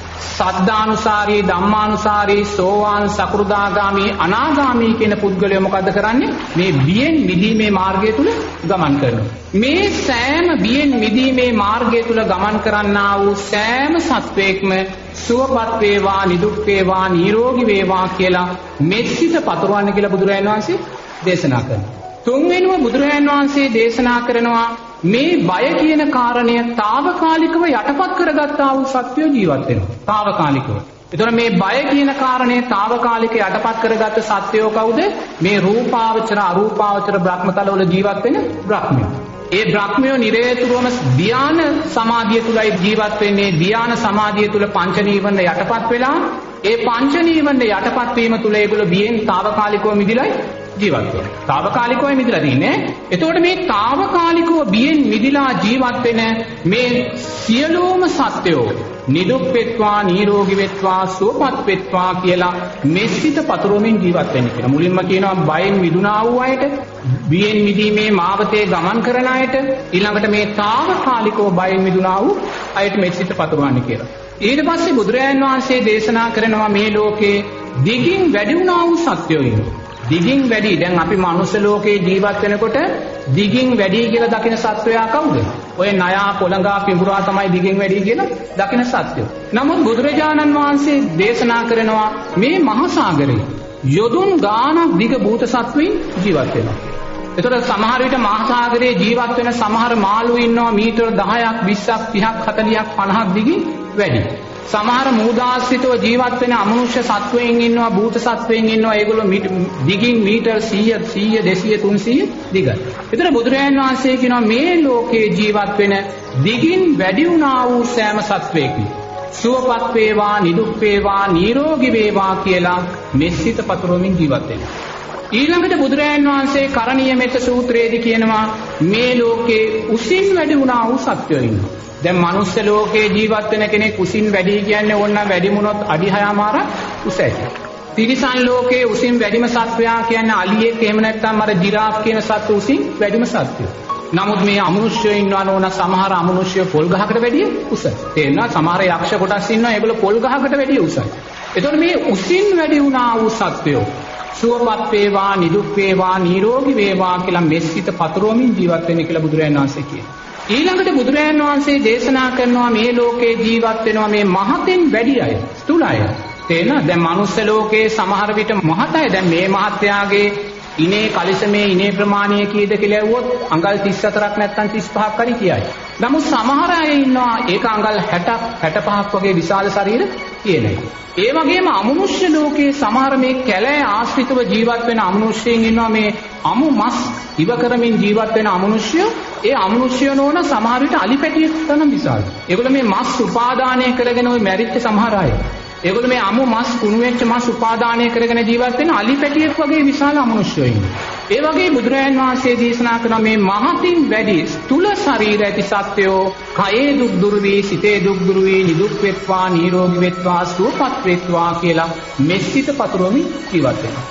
සද්ධානුසාරී, ධම්මානුසාරී, සෝවාන්, සකෘදාගාමී, අනාගාමී කියන පුද්ගලයෝ මොකද කරන්නේ? මේ බියෙන් මිදීමේ මාර්ගය තුල ගමන් කරනවා. මේ සෑම බියෙන් මිදීමේ මාර්ගය තුල ගමන් කරන්නා වූ සෑම සත්වයක්ම සුවපත් වේවා, නිදුක් වේවා, නිරෝගී වේවා කියලා මෙත්සිත පතුරවන්න කියලා බුදුරජාණන් වහන්සේ දේශනා කරනවා. තුන්වෙනුව බුදුරජාණන් වහන්සේ දේශනා කරනවා මේ බය කියන කාරණය తాවකාලිකව යටපත් කරගත්තා වූ සත්වයෝ ජීවත් වෙනවා. తాවකාලිකව. එතකොට මේ බය කියන කාරණය తాවකාලික යටපත් කරගත්ත සත්වයෝ කවුද? මේ රූපාවචර, අරූපාවචර බ්‍රහ්මතලවල ජීවත් වෙන බ්‍රහ්මයෝ. ඒ බ්‍රහ්මයෝ නිරේතුරුවම ධ්‍යාන සමාධිය තුලයි ජීවත් වෙන්නේ. ධ්‍යාන සමාධිය තුල පංච නීවරණ යටපත් වෙලා ඒ පංච නීවරණ යටපත් වීම තුල ඒගොල්ලෝ බියෙන් తాවකාලිකව මිදිලයි ජීවත් වෙනවා. తాවකාලිකවයි මිදලා තින්නේ. එතකොට මේ తాවකාලිකව බියෙන් මිදිලා ජීවත් වෙන මේ සියලුම සත්වයෝ නිදුක් වෙත්වා, නිරෝගී වෙත්වා, සුවපත් වෙත්වා කියලා මෙසිත පතුරවමින් ජීවත් වෙන්න කියලා. මුලින්ම කියනවා බයෙන් මිදුණා වූ අයට, බියෙන් මිදීමේ මාවතේ ගමන් කරන අයට, ඊළඟට මේ తాවකාලිකව බයෙන් මිදුණා වූ අයට මෙසිත පතුරවන්න කියලා. ඊට පස්සේ බුදුරජාණන් වහන්සේ දේශනා කරනවා මේ ලෝකේ දිගින් වැඩි වුණා වූ සත්වයෝ ඉන්නවා. දිගින් වැඩි. දැන් අපි මනුස්ස ලෝකේ ජීවත් වෙනකොට දිගින් වැඩි කියලා දකින සත්වයා කවුද? ඔය නයා, පොළඟා, පිඹුරා තමයි දිගින් වැඩි කියලා දකින සත්වයෝ. නමුත් බුදුරජාණන් වහන්සේ දේශනා කරනවා මේ මහා සාගරේ යොදුන් ගානක් දිග භූත සත්වයින් ජීවත් වෙනවා. ඒතර සමහර විට මහා සාගරයේ ජීවත් වෙන සමහර මාළු ඉන්නවා මීටර 10ක්, 20ක්, 30ක්, 40ක්, 50ක් දිගින් වැඩි. සමහර මූදාශ්‍රිතව ජීවත් වෙන අමනුෂ්‍ය සත්වයින් ඉන්නවා, භූත සත්වයින් ඉන්නවා. ඒගොල්ලෝ දිගින් මීටර 100, 200, 300 දිගයි. ඒතර බුදුරජාණන් වහන්සේ කියනවා මේ ලෝකේ ජීවත් වෙන දිගින් වැඩි වුණා වූ සෑම සත්වයකම සුවපත් වේවා, නිදුක් වේවා, නිරෝගී වේවා කියලා මෙසිත පතුරවමින් ජීවත් වෙනවා. ඊළඟට බුදුරජාණන් වහන්සේ කරණීයමෙත සූත්‍රයේදී කියනවා මේ ලෝකේ උසින් වැඩි වුණා වූ සත්වයෝ ඉන්නවා. දැන් මනුස්ස ලෝකේ ජීවත් වෙන කෙනෙක් උසින් වැඩි කියන්නේ ඕනනම් වැඩි වුණොත් අඩි 6මාරක් උසයි. තිරිසන් ලෝකේ උසින් වැඩිම සත්වයා කියන්නේ අලියෙක්, එහෙම නැත්නම් අර ජිරාෆ් කියන සත්තු උසින් වැඩිම සත්වයෝ. නමුත් මේ අමනුෂ්‍යයෝ ඉන්නවා නෝන සමහර අමනුෂ්‍යයෝ පොල් ගහකට වැඩිය උසයි. තේරෙනවා? සමහර යක්ෂ කොටස් ඉන්නවා ඒගොල්ලෝ පොල් ගහකට වැඩිය උසයි. එතකොට මේ උසින් වැඩි වුණා වූ සත්වයෝ සුවපත් වේවා, නිදුක් වේවා, නිරෝගී වේවා කියලා මෙසිත පතුරවමින් ජීවත් වෙන්න කියලා බුදුරජාණන් වහන්සේ කියනවා. ඊළඟට බුදුරජාණන් වහන්සේ දේශනා කරනවා මේ ලෝකේ ජීවත් වෙනවා මේ මහතෙන් වැඩි අය, ස්ථූල අය. තේරෙනවද? දැන් මනුස්ස ලෝකේ සමහර විට මහත් අය, දැන් මේ මහත්යාගේ ඉනේ කලිසමේ ඉනේ ප්‍රමාණය කීයද කියලා ඇහුවොත් අඟල් 34ක් නැත්නම් 35ක් හරි කියයි. නමුත් සමහර අය ඉන්නවා ඒක අඟල් 60ක් 65ක් වගේ විශාල ශරීර කියන අය. ඒ වගේම අමනුෂ්‍ය ලෝකයේ සමහර මේ කැලෑ ආශ්‍රිතව ජීවත් වෙන අමනුෂ්‍යයන් ඉන්නවා. මේ අමු මස් ඉව කරමින් ජීවත් වෙන අමනුෂ්‍යයෝ. ඒ අමනුෂ්‍යයෝ නෝන සමහර විට අලි පැටියෙක් තරම් විශාලයි. ඒගොල්ලෝ මේ මස් උපාදානය කරගෙන ওই මැරිච්ච සමහර අය. ඒගොල්ලෝ මේ අමු මස් කුණු වෙච්ච මස් උපාදානය කරගෙන ජීවත් වෙන අලි පැටියෙක් වගේ විශාල අමනුෂ්‍යයෝ ඉන්නවා. ඒ වගේ බුදුරජාණන් වහන්සේ දේශනා කරන මේ මහතින් වැඩි ස්ථූල ශරීර ඇති සත්වයෝ කයේ දුක් දුරු වේ, සිතේ දුක් දුරු වේ, නිදුක් වෙත්වා, නිරෝගී වෙත්වා, සුවපත් වෙත්වා කියලා මෙසිත පතුරවමින් ජීවත් වෙනවා.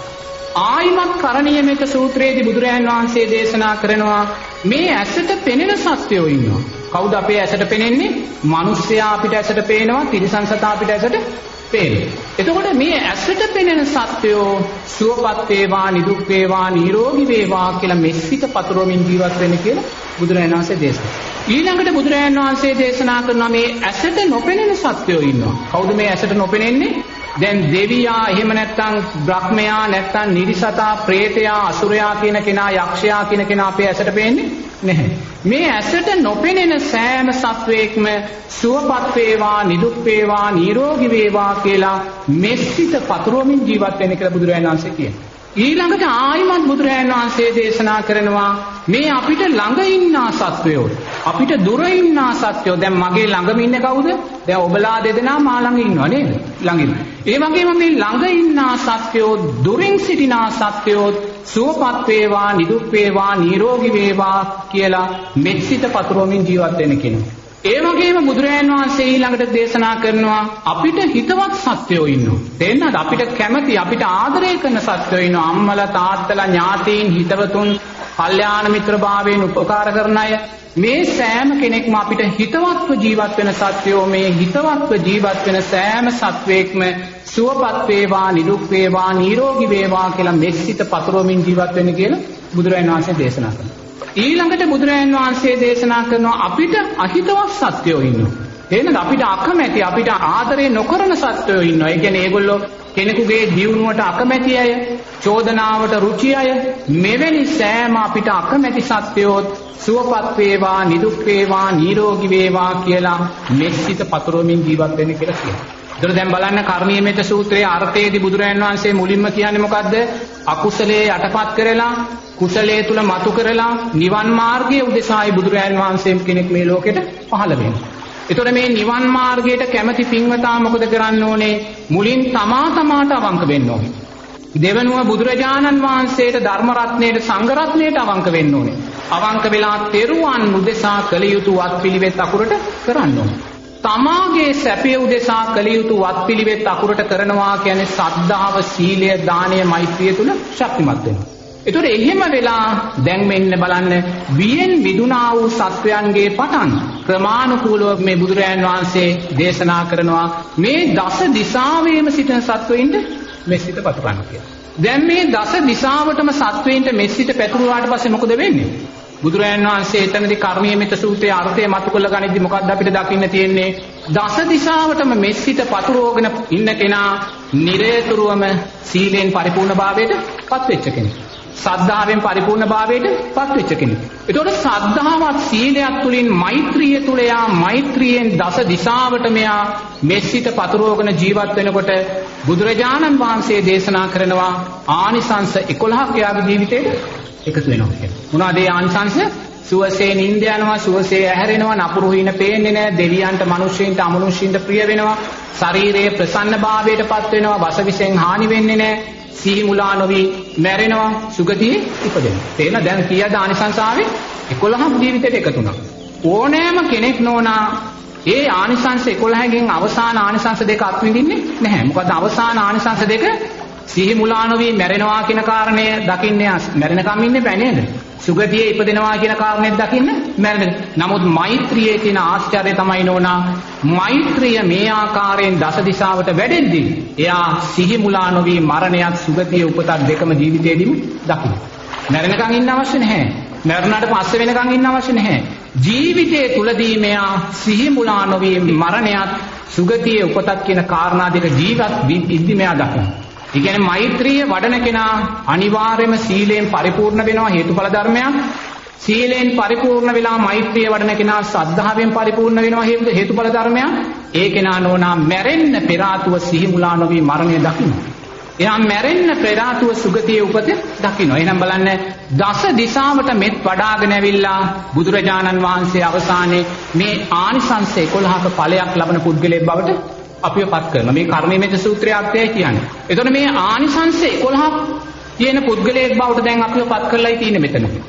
ආයිමත් කරණීයමෙත සූත්‍රයේදී බුදුරජාණන් වහන්සේ දේශනා කරනවා මේ ඇසට පෙනෙන සත්‍යෝ ඉන්නවා. කවුද අපේ ඇසට පෙනෙන්නේ? මිනිස්සයා අපිට ඇසට පේනවා, තිරිසන් සතා අපිට ඇසට පේනවා. එතකොට මේ ඇසට පෙනෙන සත්‍යෝ සුවපත් වේවා, නිදුක් වේවා, නිරෝගී වේවා කියලා මෙස්සිත පතුරවමින් ජීවත් වෙන්න කියලා බුදුරජාණන් වහන්සේ දේශනා. ඊළඟට බුදුරජාණන් වහන්සේ දේශනා කරනවා මේ ඇසට නොපෙනෙන සත්‍යෝ ඉන්නවා. කවුද මේ ඇසට නොපෙනෙන්නේ? දැන් දෙවියා එහෙම නැත්නම් බ්‍රහ්මයා නැත්නම් නිරිසතා ප්‍රේතයා අසුරයා කියන කෙනා යක්ෂයා කියන කෙනා අපේ ඇසට පේන්නේ නැහැ. මේ ඇසට නොපෙනෙන සෑම සත්වයක්ම සුවපත් වේවා, නිදුක් වේවා, නිරෝගී වේවා කියලා මෙස්සිත පතුරවමින් ජීවත් වෙන්න කියලා බුදුරජාණන් වහන්සේ කියනවා. ඊළඟට ආයිමත් බුදුරජාණන් වහන්සේ දේශනා කරනවා මේ අපිට ළඟ ඉන්නා සත්වයෝ, අපිට දුර ඉන්නා සත්වයෝ. දැන් මගේ ළඟම ඉන්නේ කවුද? දැන් ඔබලා දෙදෙනා මා ළඟ ඉන්නව නේද? ළඟින්. ඒ වගේම මේ ළඟ ඉන්නා සත්වයෝ, දුරින් සිටිනා සත්වයෝ සුවපත් වේවා, නිදුක් වේවා, නිරෝගී වේවා කියලා මෙත්සිත පතුරවමින් ජීවත් වෙන්න කියනවා. ඒ වගේම බුදුරජාණන් වහන්සේ ඊළඟට දේශනා කරනවා අපිට හිතවත් සත්වයෝ ඉන්නවා. තේරෙනවද? අපිට කැමති, අපිට ආදරය කරන සත්වයෝ ඉන්නවා. අම්මලා, තාත්තලා, ඥාතීන්, හිතවතුන්, කල්යාණ මිත්‍රභාවයෙන් උපකාර කරන අය. මේ සෑම කෙනෙක්ම අපිට හිතවත්ව ජීවත් වෙන සත්වයෝ. මේ හිතවත්ව ජීවත් වෙන සෑම සත්වයක්ම සුවපත් වේවා, නිදුක් වේවා, නිරෝගී වේවා කියලා මෙස්සිත පතුරවමින් ජීවත් වෙන්න කියලා බුදුරජාණන් වහන්සේ දේශනා කරනවා. ඊළඟට බුදුරජාණන් වහන්සේ දේශනා කරනවා අපිට අහිතවත් සත්වයෝ ඉන්නවා. එහෙනම් අපිට අකමැති, අපිට ආදරය නොකරන සත්වයෝ ඉන්නවා. ඒ කියන්නේ ඒගොල්ලෝ කෙනෙකුගේ දියුණුවට අකමැති අය, චෝදනාවට රුචි අය. මෙවැනි සෑම අපිට අකමැති සත්වයෝ සුවපත් වේවා, නිදුක් වේවා, නිරෝගී වේවා කියලා මෙස්සිත පතුරවමින් ජීවත් වෙන්න කියලා කියනවා. ඒතර දැන් බලන්න කර්ණීයමෙත සූත්‍රයේ අර්ථයේදී බුදුරජාණන් වහන්සේ මුලින්ම කියන්නේ මොකද්ද? අකුසලයේ යටපත් කරලා කුසලයේ තුල මතු කරලා නිවන් මාර්ගයේ උදෙසායි බුදුරජාණන් වහන්සේ කෙනෙක් මේ ලෝකෙට පහළ වෙන්නේ. ඒතර මේ නිවන් මාර්ගයට කැමති පින්වතා මොකද කරන්න ඕනේ? මුලින් තමාට අවංක වෙන්න ඕනේ. දෙවනුව බුදුරජාණන් වහන්සේට, ධර්ම රත්නයට, සංඝ රත්නයට අවංක වෙන්න ඕනේ. අවංක වෙලා තෙරුවන් උදෙසා කළ යුතු වත්පිළිවෙත් අකුරට කරන්න ඕනේ. තමාගේ සැපය උදෙසා කළ යුතු වත්පිළිවෙත් අකුරට කරනවා කියන්නේ සද්ධාව, සීලය, දානය, මෛත්‍රිය තුල ශක්තිමත් වෙනවා. ඒතකොට එහෙම වෙලා දැන් මෙන්න බලන්න වියෙන් විදුනා වූ සත්වයන්ගේ පටන් ක්‍රමානුකූලව මේ බුදුරජාණන් වහන්සේ දේශනා කරනවා මේ දස දිසාවෙම සිටින සත්වයින්ට මෙස්සිත පතුරවන්න කියලා. දැන් මේ දස දිසාවටම සත්වයින්ට මෙස්සිත පැතුරුවාට පස්සේ මොකද වෙන්නේ? බුදුරජාණන් වහන්සේ එතනදී කර්ණීයමෙත සූත්‍රයේ අර්ථය මතු කරලා ගනිද්දි මොකක්ද අපිට දකින්න තියෙන්නේ? දස දිසාවටම මෙස්සිත පතුරවගෙන ඉන්න කෙනා නිරේතුරුවම සීලෙන් පරිපූර්ණභාවයට පත් වෙච්ච කෙනෙක්. සද්ධාවෙන් පරිපූර්ණභාවයට පත් වෙච්ච කෙනෙක්. ඒතකොට සද්ධාවත් සීලයක් තුලින් මෛත්‍රිය තුල යා මෛත්‍රියෙන් දස දිසාවට මෙයා මෙස්සිත පතුරවගෙන ජීවත් වෙනකොට බුදුරජාණන් වහන්සේ දේශනා කරනවා ආනිසංස 11ක් එයාගේ ජීවිතේට එකතු වෙනවා කියලා. මොනවාද ඒ ආනිසංස? සුවසේ නිින්ද යනවා, සුවසේ ඇහැරෙනවා, නපුරු හිණ පේන්නේ නැහැ, දෙවියන්ට, මිනිස්සුන්ට, අමනුෂ්‍යන්ට ප්‍රිය වෙනවා, ශරීරයේ ප්‍රසන්නභාවයටපත් වෙනවා, වසවිසෙන් හානි වෙන්නේ නැහැ, සිහි මුලා නොවි මැරෙනවා, සුගතියේ ඉපදෙනවා. තේන දැන් කීයද ආනිසංස ආවේ? 11ක් ජීවිතේට එකතු වුණා. ඕනෑම කෙනෙක් නෝනා ඒ ආනිසංස 11කින් අවසාන ආනිසංස දෙක අත්විඳින්නේ නැහැ. මොකද අවසාන ආනිසංස දෙක සිහි මුලා නොවි මැරෙනවා කියන කාරණය දකින්නේ මැරෙනකම් ඉන්නේ බෑ නේද? සුගතියේ ඉපදෙනවා කියන කාරණේත් දකින්න මැරෙන. නමුත් මෛත්‍රියේ තියෙන ආශ්චර්යය තමයි නෝනා මෛත්‍රිය මේ ආකාරයෙන් දස දිශාවට වැඩෙද්දී එයා සිහි මුලා නොවි මරණයත් සුගතියේ උපතක් දෙකම ජීවිතේදීම දකින්න. මැරෙනකම් ඉන්න අවශ්‍ය නැහැ. මරණයට පස්සේ වෙනකම් ඉන්න අවශ්‍ය නැහැ. ජීවිතයේ තුලදී මෙයා සිහි මුලා නොවි මරණයත් සුගතියේ උපතක් කියන කාරණා දෙක ජීවත් ඉද්දි මෙයා දකින්න. ඒ කියන්නේ මෛත්‍රිය වඩන කෙනා අනිවාර්යයෙන්ම සීලයෙන් පරිපූර්ණ වෙනවා හේතුඵල ධර්මයක්. සීලයෙන් පරිපූර්ණ වෙලා මෛත්‍රිය වඩන කෙනා සද්ධාවෙන් පරිපූර්ණ වෙනවා හේතුඵල ධර්මයක්. ඒ කෙනා නෝනා මැරෙන්න පෙර ආතුව සිහි මුලා නොවි මරණය දකින්න. එයා මැරෙන්න පෙර ආතුව සුගතියේ උපත දකින්න. එහෙනම් බලන්න දස දිශාවට මෙත් වඩාගෙන ඇවිල්ලා බුදුරජාණන් වහන්සේ අවසානයේ මේ ආනිසංස 11ක ඵලයක් ලබන පුද්ගලයෙක් බවට අපිව පත් කරනවා. මේ කර්ණීයමෙත සූත්‍රයේ අර්ථයයි කියන්නේ. එතකොට මේ ආනිසංස 11ක් තියෙන පුද්ගලයෙක් බවට දැන් අපිව පත් කරලායි තියෙන්නේ මෙතන.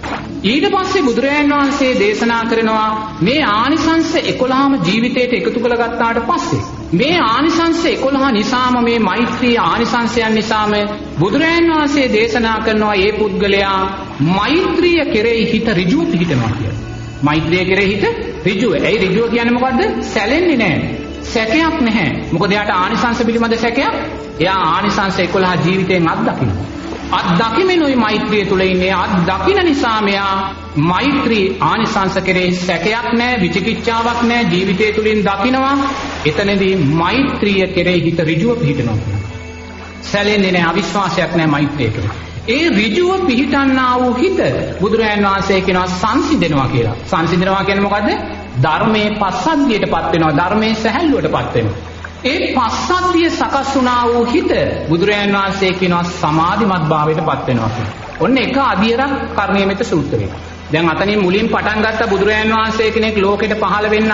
ඊට පස්සේ බුදුරජාණන් වහන්සේ දේශනා කරනවා මේ ආනිසංස 11ම ජීවිතයට එකතු කරගත්තාට පස්සේ මේ ආනිසංස 11 නිසාම මේ මෛත්‍රී ආනිසංසයන් නිසාම බුදුරජාණන් වහන්සේ දේශනා කරනවා මේ පුද්ගලයා මෛත්‍රිය කෙරෙහි හිත ඍජුව පිහිටනවා කියලා. මෛත්‍රිය කෙරෙහි හිත ඍජුව. ඒ ඍජුව කියන්නේ මොකද්ද? සැලෙන්නේ නැහැ. සැකයක් නැහැ. මොකද එයාට ආනිසංස පිළිබඳ සැකයක්. එයා ආනිසංස 11 ජීවිතයෙන් අත්දකිනවා. අත්දකිමිනුයි මෛත්‍රිය තුල ඉන්නේ. අත්දකින නිසා මෙයා මෛත්‍රී ආනිසංස කෙරෙහි සැකයක් නැහැ, විචිකිච්ඡාවක් නැහැ, ජීවිතය තුලින් දකිනවා. එතනදී මෛත්‍රිය කෙරෙහි හිත ඍජුව පිහිටනවා. සැලෙන්නේ නැහැ, අවිශ්වාසයක් නැහැ මෛත්‍රිය කෙරෙහි. ඒ ඍජුව පිහිටන්නා වූ හිත බුදුරජාණන් වහන්සේ කියනවා සංසිඳෙනවා කියලා. සංසිඳෙනවා කියන්නේ මොකද්ද? ධර්මයේ පස්සද්ධියටපත් වෙනවා, ධර්මයේ සැහැල්ලුවටපත් වෙනවා. ඒ පස්සද්ධිය සකස් වුණා වූ හිත බුදුරජාණන් වහන්සේ කියනවා සමාධිමත් භාවයටපත් වෙනවා කියලා. ඔන්න එක අදියරක් කර්ණීයමෙත සූත්‍රය. දැන් අතනින් මුලින් පටන් ගත්ත බුදුරජාණන් වහන්සේ කෙනෙක් ලෝකෙට පහළ වෙන්න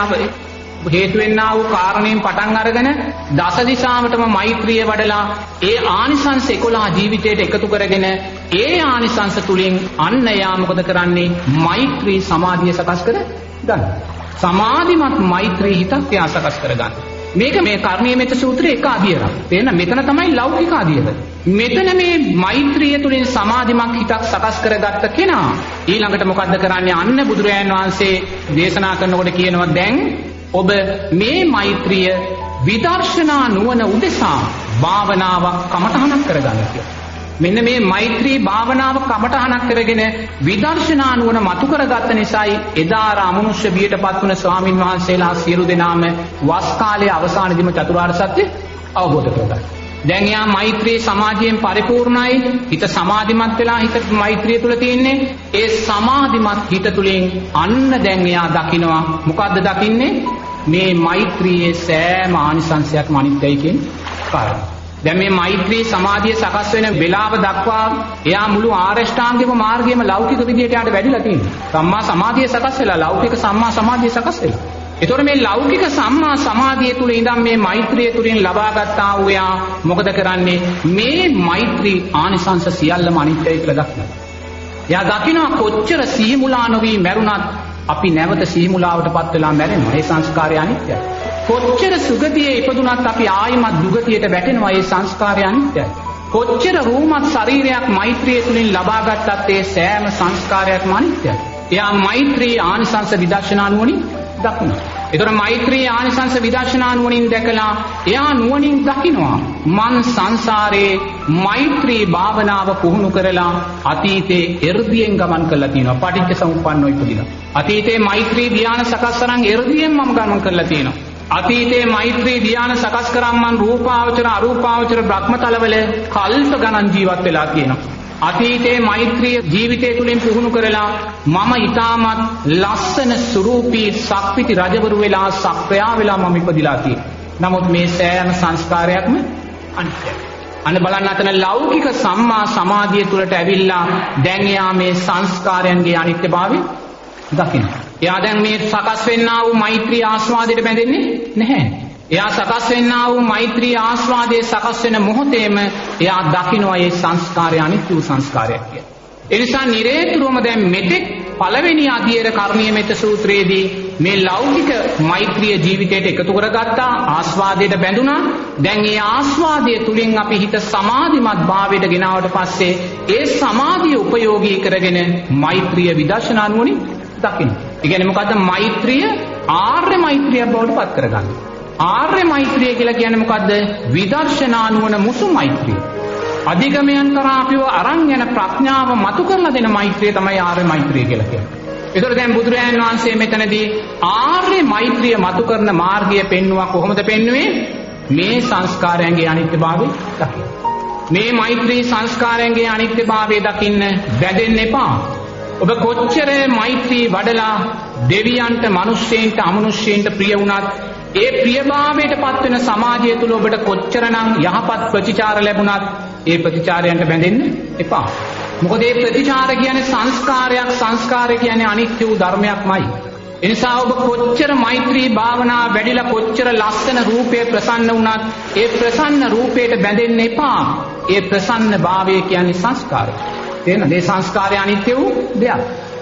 හේතු වෙන්නා වූ කාරණයෙන් පටන් අරගෙන දස දිශාවටම මෛත්‍රිය වඩලා ඒ ආනිසංස 11 ජීවිතයට එකතු කරගෙන ඒ ආනිසංස තුලින් අන්න යා මොකද කරන්නේ? මෛත්‍රී සමාධිය සකස් කර ගන්න. සමාධිමත් මෛත්‍රී හිතක් යා සකස් කර ගන්න. මේක මේ කර්ණීයමෙත සූත්‍රයේ එක අදියරක්. තේන්න මෙතන තමයි ලෞකික අදියර. මෙතන මේ මෛත්‍රිය තුලින් සමාධිමත් හිතක් සකස් කරගත්ත කෙනා ඊළඟට මොකද්ද කරන්නේ? අන්න බුදුරජාණන් වහන්සේ දේශනා කරනකොට කියනවා දැන් ඔබ මේ මෛත්‍රිය විදර්ශනා නුවණ උදෙසා භාවනාවක් කමඨහනක් කරගන්න කියලා. මෙන්න මේ මෛත්‍රී භාවනාව කමඨහනක් කරගෙන විදර්ශනා නුවණ මතු කරගත්ත නිසායි එදා අර අමනුෂ්‍ය බියටපත් වුණ ස්වාමින් වහන්සේලා සියලු දෙනාම වස් කාලයේ අවසානයේදීම චතුරාර්ය සත්‍ය අවබෝධ කරගත්තා. දැන් යා මෛත්‍රී සමාධියෙන් පරිපූර්ණයි. හිත සමාධිමත් වෙලා හිත මෛත්‍රිය තුල තියෙන්නේ. ඒ සමාධිමත් හිත තුලින් අන්න දැන් එයා දකිනවා. මොකද්ද දකින්නේ? මේ මෛත්‍රියේ සෑම ආනිසංශයක්ම අනිත්‍යයි කියන කාරණා. දැන් මේ මෛත්‍රී සමාධිය සකස් වෙන වෙලාව දක්වා එයා මුළු ආරෂ්ඨාංගික මාර්ගයේම ලෞකික විදියට යාට වැඩිලා තියෙනවා. සම්මා සමාධිය සකස් වෙලා ලෞකික සම්මා සමාධිය සකස් වෙලා. ඒතකොට මේ ලෞකික සම්මා සමාධිය තුල ඉඳන් මේ මෛත්‍රිය තුලින් ලබාගත්තා වූ යා මොකද කරන්නේ? මේ මෛත්‍රී ආනිසංස සියල්ලම අනිත්‍යයි කියලා දක්වනවා. එයා දකිනවා කොච්චර සිහිමුලා නොවි මැරුණත් අපි නැවත සිහිමුලාවටපත් වෙලා මැරෙනවා. ඒ සංස්කාරය අනිත්‍යයි. කොච්චර සුගතියේ ඉපදුනත් අපි ආයිමත් දුගතියට වැටෙනවා. ඒ සංස්කාරය අනිත්‍යයි. කොච්චර රූමත් ශරීරයක් මෛත්‍රිය තුලින් ලබාගත්තත් ඒ සෑම සංස්කාරයක්ම අනිත්‍යයි. එයා මෛත්‍රී ආනිසංස විදර්ශනා නුවණින් දකිනවා. ඒතර මෛත්‍රී ආනිසංස විදර්ශනා නුවණින් දැකලා එයා නුවණින් දකිනවා මං සංසාරේ මෛත්‍රී භාවනාව පුහුණු කරලා අතීතේ එර්දියෙන් ගමන් කරලා තියෙනවා. පටිච්ච සමුප්පන්නව ඉපදිනවා. අතීතේ මෛත්‍රී ධ්‍යාන සකස් කරන් එර්දියෙන් මම ගමන් කරලා තියෙනවා. අතීතේ මෛත්‍රී ධ්‍යාන සකස් කරන් මං රූපාවචර අරූපාවචර බ්‍රහ්මතලවල කල්ප ගණන් ජීවත් වෙලා තියෙනවා. අතීතේ මෛත්‍රිය ජීවිතය තුලින් පුහුණු කරලා මම ඊටමත් ලස්සන සුරූපී සක්විති රජවරු වෙලා සක්‍රියා වෙලා මම ඉපදිලා තියෙනවා. නමුත් මේ සෑම සංස්කාරයක්ම අනිත්‍යයි. අන්න බලන්න අතන ලෞකික සම්මා සමාධිය තුලට ඇවිල්ලා දැන් එයා මේ සංස්කාරයන්ගේ අනිත්‍යභාවය දකිනවා. එයා දැන් මේ සකස් වෙන්නා වූ මෛත්‍රී ආස්වාදයට බැඳෙන්නේ නැහැ. එයා සකස් වෙන්නා වූ මෛත්‍රී ආස්වාදයේ සකස් වෙන මොහොතේම එයා දකිනවා මේ සංස්කාරය අනිත්‍ය වූ සංස්කාරයක් කියලා. ඒ නිසා නිරේතුරුවම දැන් මෙතෙක් පළවෙනි අධීර කර්ණීයමෙත සූත්‍රයේදී මේ ලෞකික මෛත්‍රිය ජීවිතයට එකතු කරගත්තා, ආස්වාදයට බැඳුනා. දැන් මේ ආස්වාදයේ තුලින් අපි හිත සමාධිමත් භාවයට ගෙනාවට පස්සේ ඒ සමාධිය උපයෝගී කරගෙන මෛත්‍රිය විදර්ශනා නුවණින් දකින්න. ඒ කියන්නේ මොකද්ද? මෛත්‍රිය ආර්ය මෛත්‍රිය බවට පත් කරගන්න. ආර්ය මෛත්‍රිය කියලා කියන්නේ මොකද්ද? විදර්ශනා නුවණ මුසු මෛත්‍රිය. අධිගමයන් කරා අපිව අරන් යන ප්‍රඥාව මතු කරලා දෙන මෛත්‍රිය තමයි ආර්ය මෛත්‍රිය කියලා කියන්නේ. ඒතර දැන් බුදුරජාණන් වහන්සේ මෙතනදී ආර්ය මෛත්‍රිය මතු කරන මාර්ගය පෙන්වුවා. කොහොමද පෙන්වුවේ? මේ සංස්කාරයන්ගේ අනිත්‍යභාවය දකින්න. මේ මෛත්‍රී සංස්කාරයන්ගේ අනිත්‍යභාවය දකින්න බැඳෙන්න එපා. ඔබ කොච්චර මෛත්‍රී වඩලා දෙවියන්ට, මිනිස්සෙන්ට, අමනුෂ්‍යයන්ට ප්‍රිය වුණත් ඒ ප්‍රියභාවයට පත් වෙන සමාජය තුල ඔබට කොච්චරනම් යහපත් ප්‍රතිචාර ලැබුණත් ඒ ප්‍රතිචාරයන්ට බැඳෙන්න එපා. මොකද මේ ප්‍රතිචාර කියන්නේ සංස්කාරයක්. සංස්කාරය කියන්නේ අනිත්‍ය වූ ධර්මයක්මයි. ඒ නිසා ඔබ කොච්චර මෛත්‍රී භාවනා වැඩිලා කොච්චර ලස්සන රූපේ ප්‍රසන්න වුණත් ඒ ප්‍රසන්න රූපයට බැඳෙන්න එපා. ඒ ප්‍රසන්න භාවය කියන්නේ සංස්කාරය. තේරෙනද? මේ සංස්කාරය අනිත්‍ය වූ දෙයක්.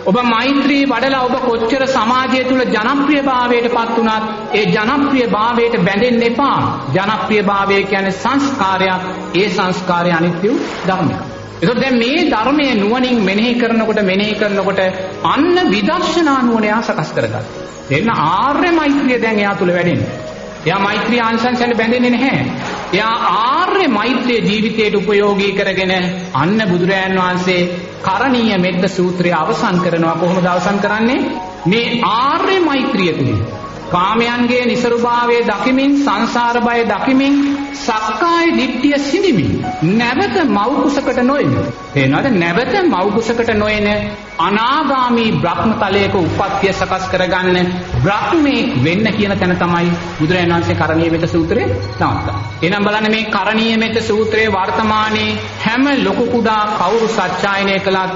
ඔබ මෛත්‍රී වඩලා ඔබ කොච්චර සමාජය තුල ජනප්‍රියභාවයට පත් වුණත් ඒ ජනප්‍රියභාවයට බැඳෙන්න එපා. ජනප්‍රියභාවය කියන්නේ සංස්කාරයක්. ඒ සංස්කාරය අනිත්‍ය ධර්මයක්. ඒකෝ දැන් මේ ධර්මයේ නුවණින් මෙනෙහි කරනකොට අන්න විදර්ශනා නුවණ යා සකස් කරගන්න. එන්න ආර්ය මෛත්‍රිය දැන් එයා තුල වැඩෙන්නේ. එයා මෛත්‍රී ආංශංශයට බැඳෙන්නේ නැහැ. එයා ආර්ය මෛත්‍රිය ජීවිතයට උපයෝගී කරගෙන අන්න බුදුරයන් වහන්සේ කරණීය මෙත්ත සූත්‍රය අවසන් කරනවා. කොහොමද අවසන් කරන්නේ? මේ ආර්ය මෛත්‍රිය තුලින් කාමයන්ගේ නිසරුභාවයේ දකිමින් සංසාර බය දකිමින් සක්කාය දිට්ඨිය සිඳිමින් නැවත මව් කුසකට නොයන. තේනවද? නැවත මව් කුසකට නොයන අනාගාමී බ්‍රහ්මතලයක උප්පත්තිය සකස් කරගන්න බ්‍රහ්මී වෙන්න කියන තැන තමයි බුදුරජාණන් වහන්සේ කරණීය මෙත්ත සූත්‍රේ නවත්තන්නේ. එහෙනම් බලන්න මේ කරණීය මෙත්ත සූත්‍රයේ වර්තමානයේ හැම ලොකු කුඩා කවුරු සත්‍යයනය කළත්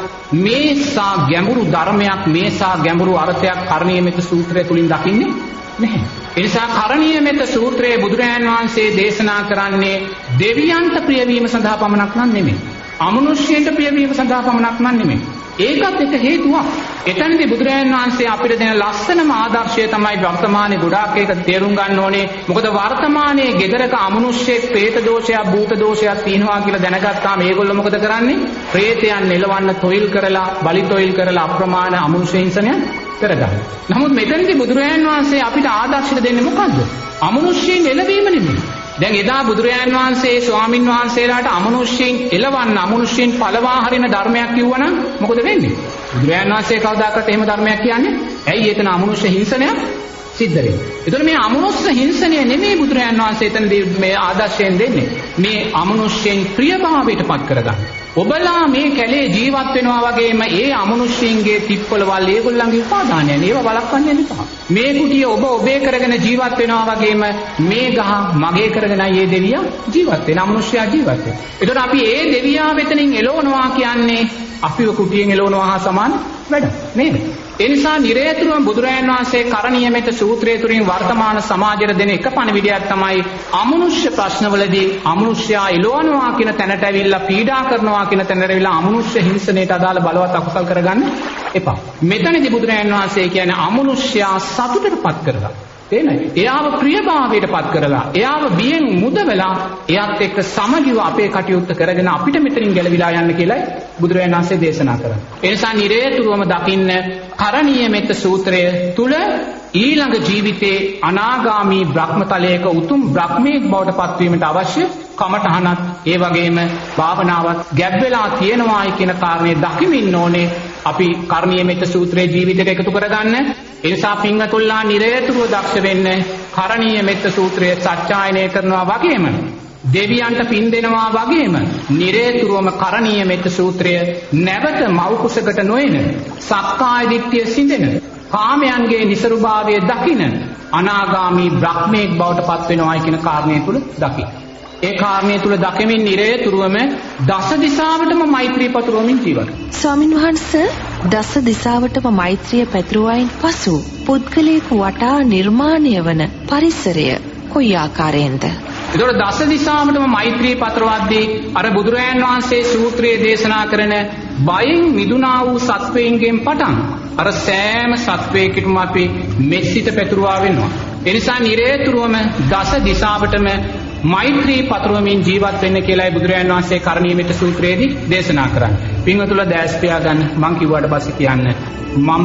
මේසා ගැඹුරු ධර්මයක් මේසා ගැඹුරු අර්ථයක් කරණීය මෙත්ත සූත්‍රය තුලින් දකින්නේ නැහැ. ඒ නිසා කරණීය මෙත්ත සූත්‍රයේ බුදුරජාණන් වහන්සේ දේශනා කරන්නේ දෙවියන්ට ප්‍රිය වීම සඳහා පමණක් නෙමෙයි. අමනුෂ්‍යයට ප්‍රිය වීම සඳහා පමණක් නෙමෙයි. ඒකත් එක හේතුවක්. එතනදී බුදුරජාණන් වහන්සේ අපිට දෙන ලස්සනම ආදර්ශය තමයි වර්තමානයේ ගොඩාක් ඒක තේරුම් ගන්න ඕනේ. මොකද වර්තමානයේ ගෙදරක අමනුෂ්‍යෙක් പ്രേත දෝෂයක් භූත දෝෂයක් තියෙනවා කියලා දැනගත්තාම මේගොල්ලෝ මොකද කරන්නේ? പ്രേතයන් නෙලවන්න තොইল කරලා බලි තොইল කරලා අප්‍රමාණ අමනුෂ්‍ය හිංසනය කරගන්න. නමුත් මෙතනදී බුදුරජාණන් වහන්සේ අපිට ආදර්ශය දෙන්නේ මොකද්ද? අමනුෂ්‍යයන් එළවීම නෙමෙයි. දැන් එදා බුදුරජාණන් වහන්සේ ස්වාමින් වහන්සේලාට අමනුෂ්‍යයන් එළවන්න අමනුෂ්‍යයන් පළවා හරින ධර්මයක් කිව්වනම් මොකද වෙන්නේ? බුදුරජාණන් වහන්සේ කවදාකවත් එහෙම ධර්මයක් කියන්නේ? ඇයි එතන අමනුෂ්‍ය හිංසනයක් සිද්ධ වෙන්නේ? ඒතර මේ අමනුෂ්‍ය හිංසනය නෙමෙයි බුදුරජාණන් වහන්සේ එතනදී මේ ආදර්ශයෙන් දෙන්නේ. මේ අමනුෂ්‍යයන් ප්‍රියභාවයට පත් කරගන්න. ඔබලා මේ කැලේ ජීවත් වෙනවා වගේම ඒ අමනුෂ්‍යයන්ගේ තිප්පලවල් ඒගොල්ලන්ගේ උපාදානයන් ඒවා වළක්වන්න එපා. මේ කුටිය ඔබ ඔබේ කරගෙන ජීවත් වෙනවා වගේම මේ ගහ මගේ කරගෙනයි මේ දෙවියා ජීවත් වෙන අමනුෂ්‍යයා ජීවත් වෙන. ඒතකොට අපි මේ දෙවියා වෙතනින් එළවනවා කියන්නේ අපිව කුටියෙන් එළවනවා හා සමාන වැඩ නේද? ඒ නිසා නිරේතුරුම බුදුරජාණන් වහන්සේ කරණීය මෙත්ත සූත්‍රය තුලින් වර්තමාන සමාජයට දෙන එක පණිවිඩයක් තමයි අමනුෂ්‍ය ප්‍රශ්නවලදී අමනුෂ්‍යයා එළවනවා කියන තැනට ඇවිල්ලා පීඩා කරනවා කියන තැනට ඇවිල්ලා අමනුෂ්‍ය හිංසනයට අදාළ බලවත් අකුසල් කරගන්න එපා. මෙතනදී බුදුරජාණන් වහන්සේ කියන්නේ අමනුෂ්‍යයා සතුටටපත් කරගන්න. තේරෙනවද? එයාව ප්‍රියභාවයටපත් කරලා එයාව බියෙන් මුදවලා එයාත් එක්ක සමගිව අපේ කටයුත්ත කරගෙන අපිට මෙතනින් ගැලවිලා යන්න කියලායි බුදුරජාණන් වහන්සේ දේශනා කරන්නේ. ඒ නිසා නිරේතුරුවම දකින්න කරණීය මෙත්ත සූත්‍රය තුල ඊළඟ ජීවිතේ අනාගාමී බ්‍රහ්මතලයක උතුම් බ්‍රහ්මීක් බවට පත්වීමට අවශ්‍ය කමඨහනත් ඒ වගේම භාවනාවත් ගැබ් වෙලා තියෙනවායි කියන කාරණේ දකිමින් ඕනේ අපි කරණීය මෙත්ත සූත්‍රයේ ජීවිතයට එකතු කරගන්න. ඒ නිසා පින්වතුන්ලා නිරේතුරුව දක්ෂ වෙන්න කරණීය මෙත්ත සූත්‍රය සත්‍යයනය කරනවා වගේම දෙවියන්ට පින් දෙනවා වගේම නිරේතුරුවම කරණීය මෙත්ත සූත්‍රය නැවත මව් කුසකට නොයන සක්කාය දිට්ඨිය සිඳෙන කාමයන්ගේ නිසරුභාවය දකින අනාගාමී බ්‍රහ්මීක් බවට පත් වෙනවායි කියන කාරණේ තුල දකි. ඒ කාරණේ තුල දකිමින් නිරේතුරුවම දස දිසාවටම මෛත්‍රී පතුරවමින් ජීවත්. ස්වාමින් වහන්සේ දස දිසාවටම මෛත්‍රිය පැතුරුවායින් පසු පුද්ගලයෙකු වටා නිර්මාණය වන පරිසරය කොයි ආකාරයෙන්ද? ඒතකොට දස දිසාවටම මෛත්‍රී පතරවද්දී අර බුදුරජාණන් වහන්සේ සූත්‍රයේ දේශනා කරන බයෙන් මිදුණා වූ සත්වයන්ගෙන් පටන් අර සෑම සත්වයකටම අපි මෙසිත පැතුරුවා වෙනවා. ඒ නිසා නිරේතුරුවම දස දිසාවටම මෛත්‍රී පතරවමින් ජීවත් වෙන්න කියලායි බුදුරජාණන් වහන්සේ කරණීය මෙත්ත සූත්‍රයේදී දේශනා කරන්නේ. පින්වතුන්ලා දැස් පියා ගන්න මං කිව්වට පස්සේ කියන්න මම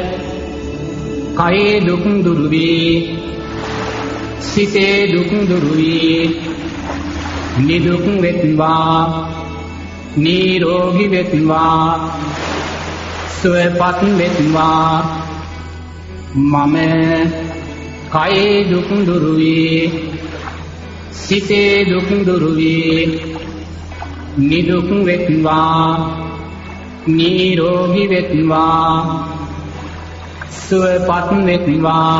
කයේ දුක් දුරු වී සිතේ දුක් දුරු වී නිදුක් වෙත්වා නිරෝගී වෙත්වා සුවපත් වෙත්වා මම කයේ දුක් දුරු වී සිතේ දුක් දුරු වී නිදුක් වෙත්වා නිරෝගී වෙත්වා සුවපත් වෙත්වා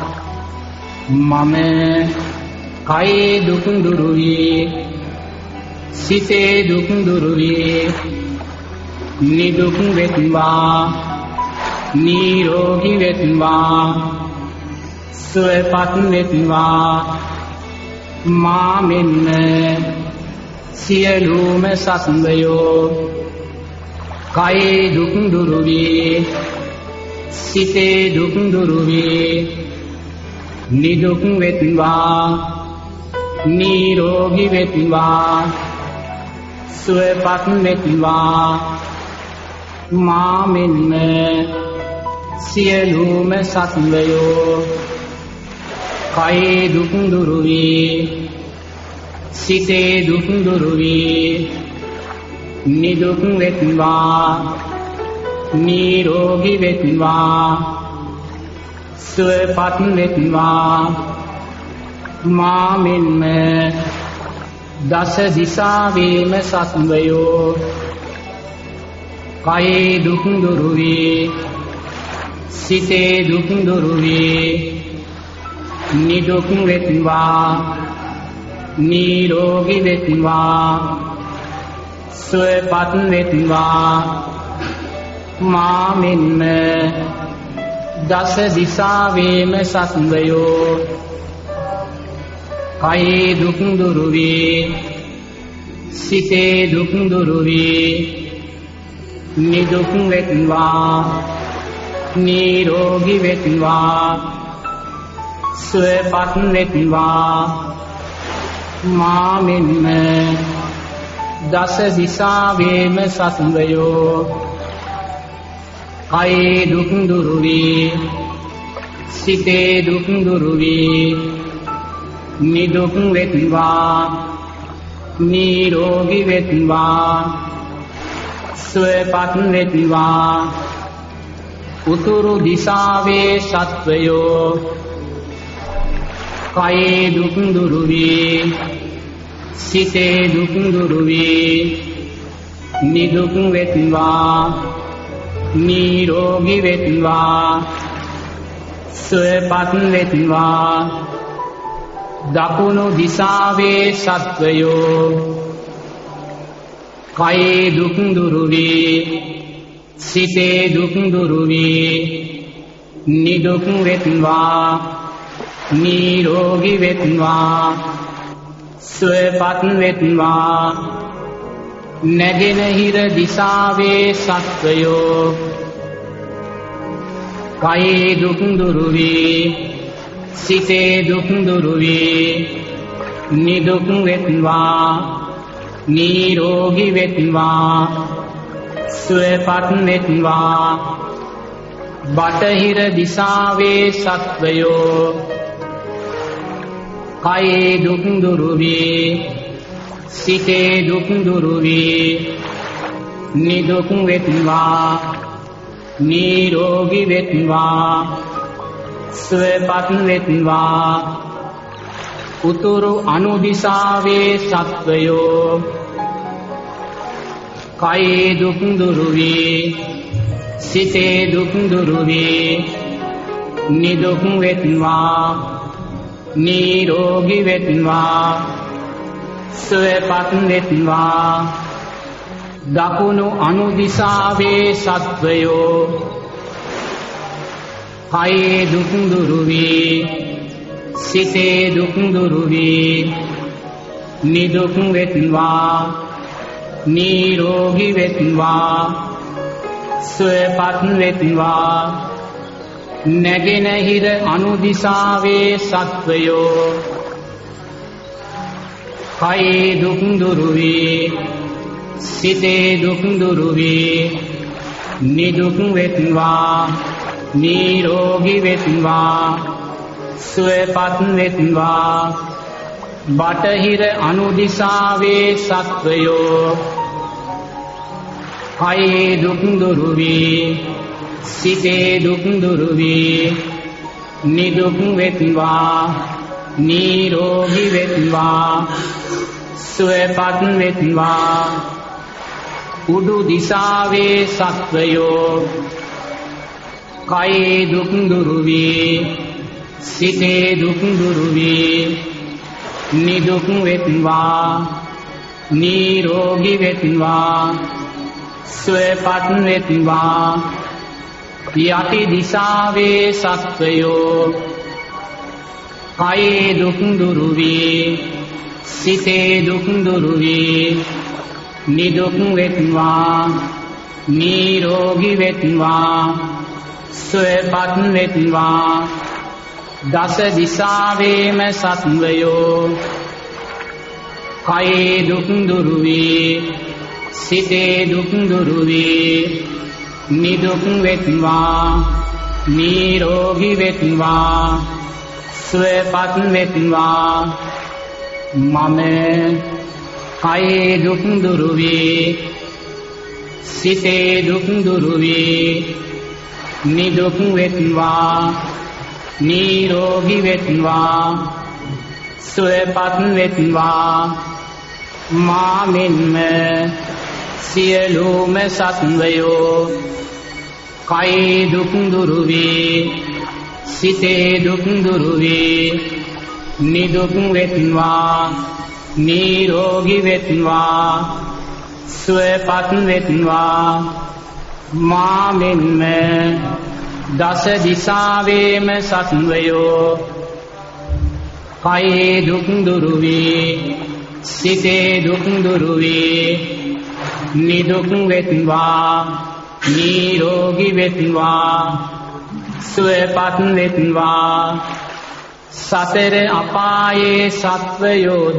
මම කයේ දුක් දුරු වී සිතේ දුක් දුරු වී නිදුක් වෙත්වා නිරෝගී වෙත්වා සුවපත් වෙත්වා මා මෙන්න සියලුම සත්වයෝ කායේ දුක් දුරු වේ සිතේ දුක් දුරු වේ නිදුක් වෙත්වා නිරෝගී වෙත්වා සුවපත් වෙත්වා මා මෙන්ම සියලුම සත්වයෝ කායේ දුක් දුරු වේ සිතේ දුක් දුරු වේ නිදුක් වෙත්වා නිරෝගී වෙත්වා සුවපත් වෙත්වා මා මෙන්ම දස දිසාවේම සත්වයෝ කායේ දුක් දුරු වේ සිතේ දුක් දුරු වේ නිදුක් වෙත්වා නිරෝගී වෙත්වා සුවපත් වෙත්වා මා මෙන්ම දස දිසාවේම සත්වයෝ කායේ දුක් දුරු වේ සිතේ දුක් දුරු වේ නිදුක් වෙත්වා නිරෝගී වෙත්වා සුවපත් වෙත්වා මා මෙන්ම දස දිසාවේම සත්වයෝ කායේ දුක් දුරු වේ සිතේ දුක් දුරු වේ නිදුක් වෙත්වා නිරෝගී වෙත්වා සුවපත් වෙත්වා උතුරු දිසාවේ සත්වයෝ කායේ දුක් දුරු වේ සිතේ දුක් දුරු වේ නිදුක් වෙත්වා නිරෝගී වෙත්වා සුවපත් වෙත්වා දකුණු දිසාවේ සත්වයෝ කායේ දුක් දුරු වේ සිතේ දුක් දුරු වේ නිදුක් වෙත්වා නිරෝගී වෙත්වා සුවපත් වෙත්වා නැගෙනහිර දිසාවේ සත්වයෝ කායේ දුක් දුරු වේ සිතේ දුක් දුරු වේ නිදුක් වෙත්වා නිරෝගී වෙත්වා සුවපත් වෙත්වා බටහිර දිසාවේ සත්වයෝ කායේ දුක් දුරු වේ සිතේ දුක් දුරු වේ නිදුක් වෙත්වා නිරෝගී වෙත්වා සුවපත් වෙත්වා උතුරු අනුදිසාවේ සත්වයෝ කායේ දුක් දුරු වේ සිතේ දුක් දුරු වේ නිදුක් වෙත්වා නිරෝගී වෙත්වා සුවපත් වෙත්වා දකුණු අනුදිසාවේ සත්වයෝ කායේ දුක් දුරු වේ සිතේ දුක් දුරු වේ නිදුක් වෙත්වා නිරෝගී වෙත්වා සුවපත් වෙත්වා නැගෙනහිර අනුදිසාවේ සත්වයෝ කායේ දුක් දුරු වේ සිතේ දුක් දුරු වේ නිදුක් වෙත්වා නිරෝගී වෙත්වා සුවපත් වෙත්වා බටහිර අනුදිසාවේ සත්වයෝ කායේ දුක් දුරු වේ සිතේ දුක් දුරු වේ නිදුක් වෙත්වා නිරෝගී වෙත්වා සුවපත් වෙත්වා උඩු දිසාවේ සත්වයෝ කායේ දුක් දුරු වේ සිතේ දුක් දුරු වේ නිදුක් වෙත්වා නිරෝගී වෙත්වා සුවපත් වෙත්වා යටි දිසාවේ සත්වයෝ කායේ දුක් දුරු වේ සිතේ දුක් දුරු වේ නිදුක් වෙත්වා නිරෝගී වෙත්වා සුවපත් වෙත්වා දස දිසාවේම සත්වයෝ කයේ දුක් දුරු වේ සිතේ දුක් දුරු වේ නිදුක් වෙත්වා නිරෝගී වෙත්වා සුවපත් වෙත්වා මම කයේ දුක් දුරු වේ සිතේ දුක් දුරු වේ නිදුක් වෙත්වා නිරෝගී වෙත්වා සුවපත් වෙත්වා මා මෙන්ම සියලුම සත්වයෝ කයේ දුක් දුරු වේ සිතේ දුක් දුරු වේ නිදුක් වෙත්වා නිරෝගී වෙත්වා සුවපත් වෙත්වා මා මෙන්ම දස දිසාවේම සත්වයෝ කයේ දුක් දුරු වේ සිතේ දුක් දුරු වේ නිදුක් වෙත්වා නිරෝගී වෙත්වා සුවපත් වෙත්වා සතර අපායේ සත්වයෝද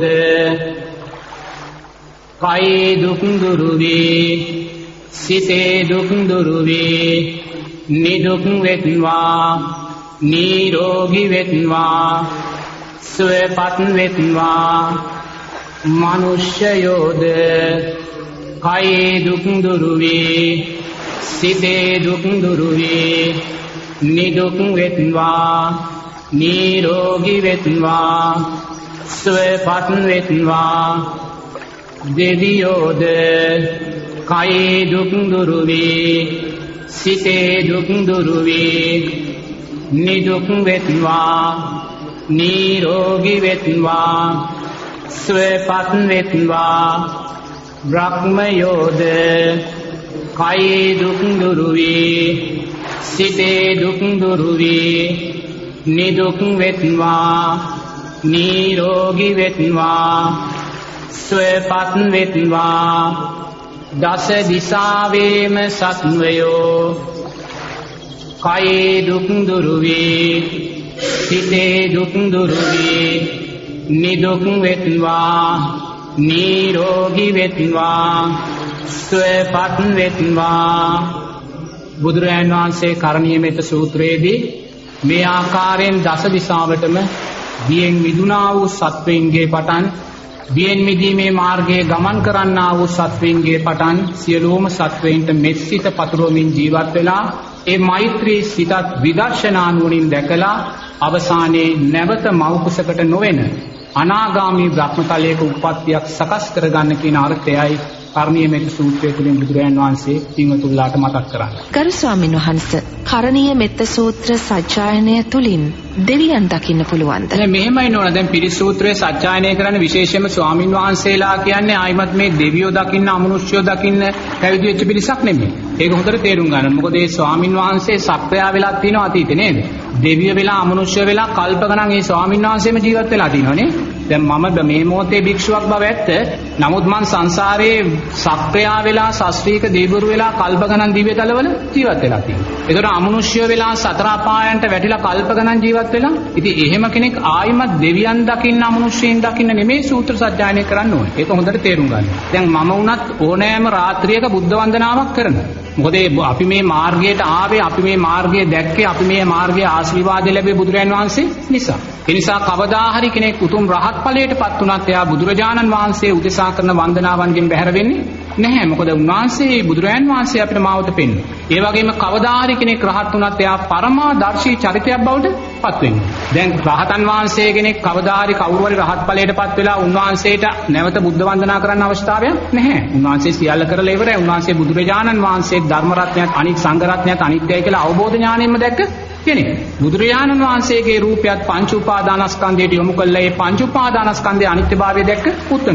කයේ දුක් දුරු වේ සිතේ දුක් දුරු වේ නිදුක් වෙත්වා නිරෝගී වෙත්වා සුවපත් වෙත්වා මනුෂ්‍යයෝද කයේ දුක් දුරු වේ සිතේ දුක් දුරු වේ නිදුක් වෙත්වා නිරෝගී වෙත්වා සුවපත් වෙත්වා දෙවියෝද කයේ දුක් දුරු වේ සිතේ දුක් දුරු වේ නිදුක් වෙත්වා නිරෝගී වෙත්වා සුවපත් වෙත්වා බ්‍රහ්මයෝද කයේ දුක් දුරු වේ සිතේ දුක් දුරු වේ නිදුක් වෙත්වා නිරෝගී වෙත්වා සුවපත් වෙත්වා දස දිසාවේම සත්වයෝ කයේ දුක් දුරු වේ සිතේ දුක් දුරු වේ නිදුක් වෙත්වා නිරෝගී වෙත්වා සුවපත් වෙත්වා බුදුරජාණන් වහන්සේ කරණීය මෙත්ත සූත්‍රයේදී මේ ආකාරයෙන් දස දිසාවටම බියෙන් මිදුණා වූ සත්වයින්ගේ පටන් බියෙන් මිදීමේ මාර්ගයේ ගමන් කරන්නා වූ සත්වයින්ගේ පටන් සියලුම සත්වයින්ට මෙත්සිත පතුරවමින් ජීවත් වෙලා ඒ මෛත්‍රී සිතත් විදර්ශනා නුවණින් දැකලා අවසානයේ නැවත මව්කුසකට නොවන අනාගාමී බ්‍රහ්මතලයක උප්පත්තියක් සකස් කරගන්න කියන අර්ථයයි කරණීය මෙත්ත සූත්‍රය තුළින් බුදුරජාණන් වහන්සේ පින්වතුන්ලාට මතක් කරන්නේ. ගරු ස්වාමීන් වහන්සේ කරණීය මෙත්ත සූත්‍ර සජ්ජායනය තුළින් දෙවියන් දකින්න පුළුවන්ද? දැන් මෙහෙමයි නෝන දැන් පිරිස් සූත්‍රයේ සජ්ජායනය කරන විශේෂයෙන්ම ස්වාමීන් වහන්සේලා කියන්නේ ආයිමත් මේ දෙවියෝ දකින්න අමනුෂ්‍යෝ දකින්න පැවිදි වෙච්ච පිරිසක් නෙමෙයි. ඒක හොඳට තේරුම් ගන්න. මොකද මේ ස්වාමීන් වහන්සේ සක්‍රියා වෙලා තියෙනවා අතීතේ නේද? දෙවිය වෙලා අමනුෂ්‍ය වෙලා කල්ප ගණන් මේ ස්වාමීන් වහන්සේම ජීවත් වෙලා තියෙනවනේ. දැන් මම මේ මොහොතේ භික්ෂුවක් බව ඇත්ත. නමුත් මං සංසාරයේ සක්‍රියා වෙලා ශාස්ත්‍රීය දෙවිවරු වෙලා කල්ප ගණන් දිව්‍ය තලවල ජීවත් වෙලා තියෙනවා. ඒතර අමනුෂ්‍ය වෙලා සතර අපායන්ට වැටිලා කල්ප ගණන් ජීවත් වෙලා. ඉතින් එහෙම කෙනෙක් ආයිමත් දෙවියන් දකින්න අමනුෂ්‍යයන් දකින්න නෙමෙයි සූත්‍ර සජ්ජායනය කරන්න ඕනේ. ඒක හොඳට තේරුම් ගන්න. දැන් මම වුණත් ඕනෑම රාත්‍රියක බුද්ධ වන්දනාවක් කරනවා. මොකද අපි මේ මාර්ගයට ආවේ අපි මේ මාර්ගය දැක්කේ අපි මේ මාර්ගයේ ආශිර්වාද ලැබේ බුදුරජාණන් වහන්සේ නිසා. ඒ නිසා කවදා හරි කෙනෙක් උතුම් රහත් ඵලයටපත් වුණත් එයා බුදුරජාණන් වහන්සේ උදෙසා කරන වන්දනාවන්ගෙන් බැහැර වෙන්නේ නැහැ. මොකද උන්වහන්සේ බුදුරජාණන් වහන්සේ අපිට මාවත පෙන්වන්නේ. ඒ වගේම කවදා හරි කෙනෙක් රහත් වුණත් එයා පරමාදර්ශී චරිතයක් බවට පත් වෙන්නේ. දැන් රහතන් වහන්සේ කෙනෙක් කවදා හරි කවුරු හරි රහත් ඵලයටපත් වෙලා උන්වහන්සේට නැවත බුද්ධ වන්දනා කරන්න අවශ්‍යතාවයක් නැහැ. උන්වහන්සේ සියල්ල කරලා ඉවරයි. උන්වහන්සේ බුදුරජාණන් වහන්සේ ධර්ම රත්නයත් අනිත් සංඝ රත්නයත් අනිත්‍යයි කියලා අවබෝධ ඥාණයෙන්ම දැක්ක කෙනෙක්. බුදුරජාණන් වහන්සේගේ රූපයත් පංච උපාදානස්කන්ධයට යොමු කළා. ඒ පංච උපාදානස්කන්ධයේ අනිත්‍යභාවය දැක්ක උත්තමෙක්.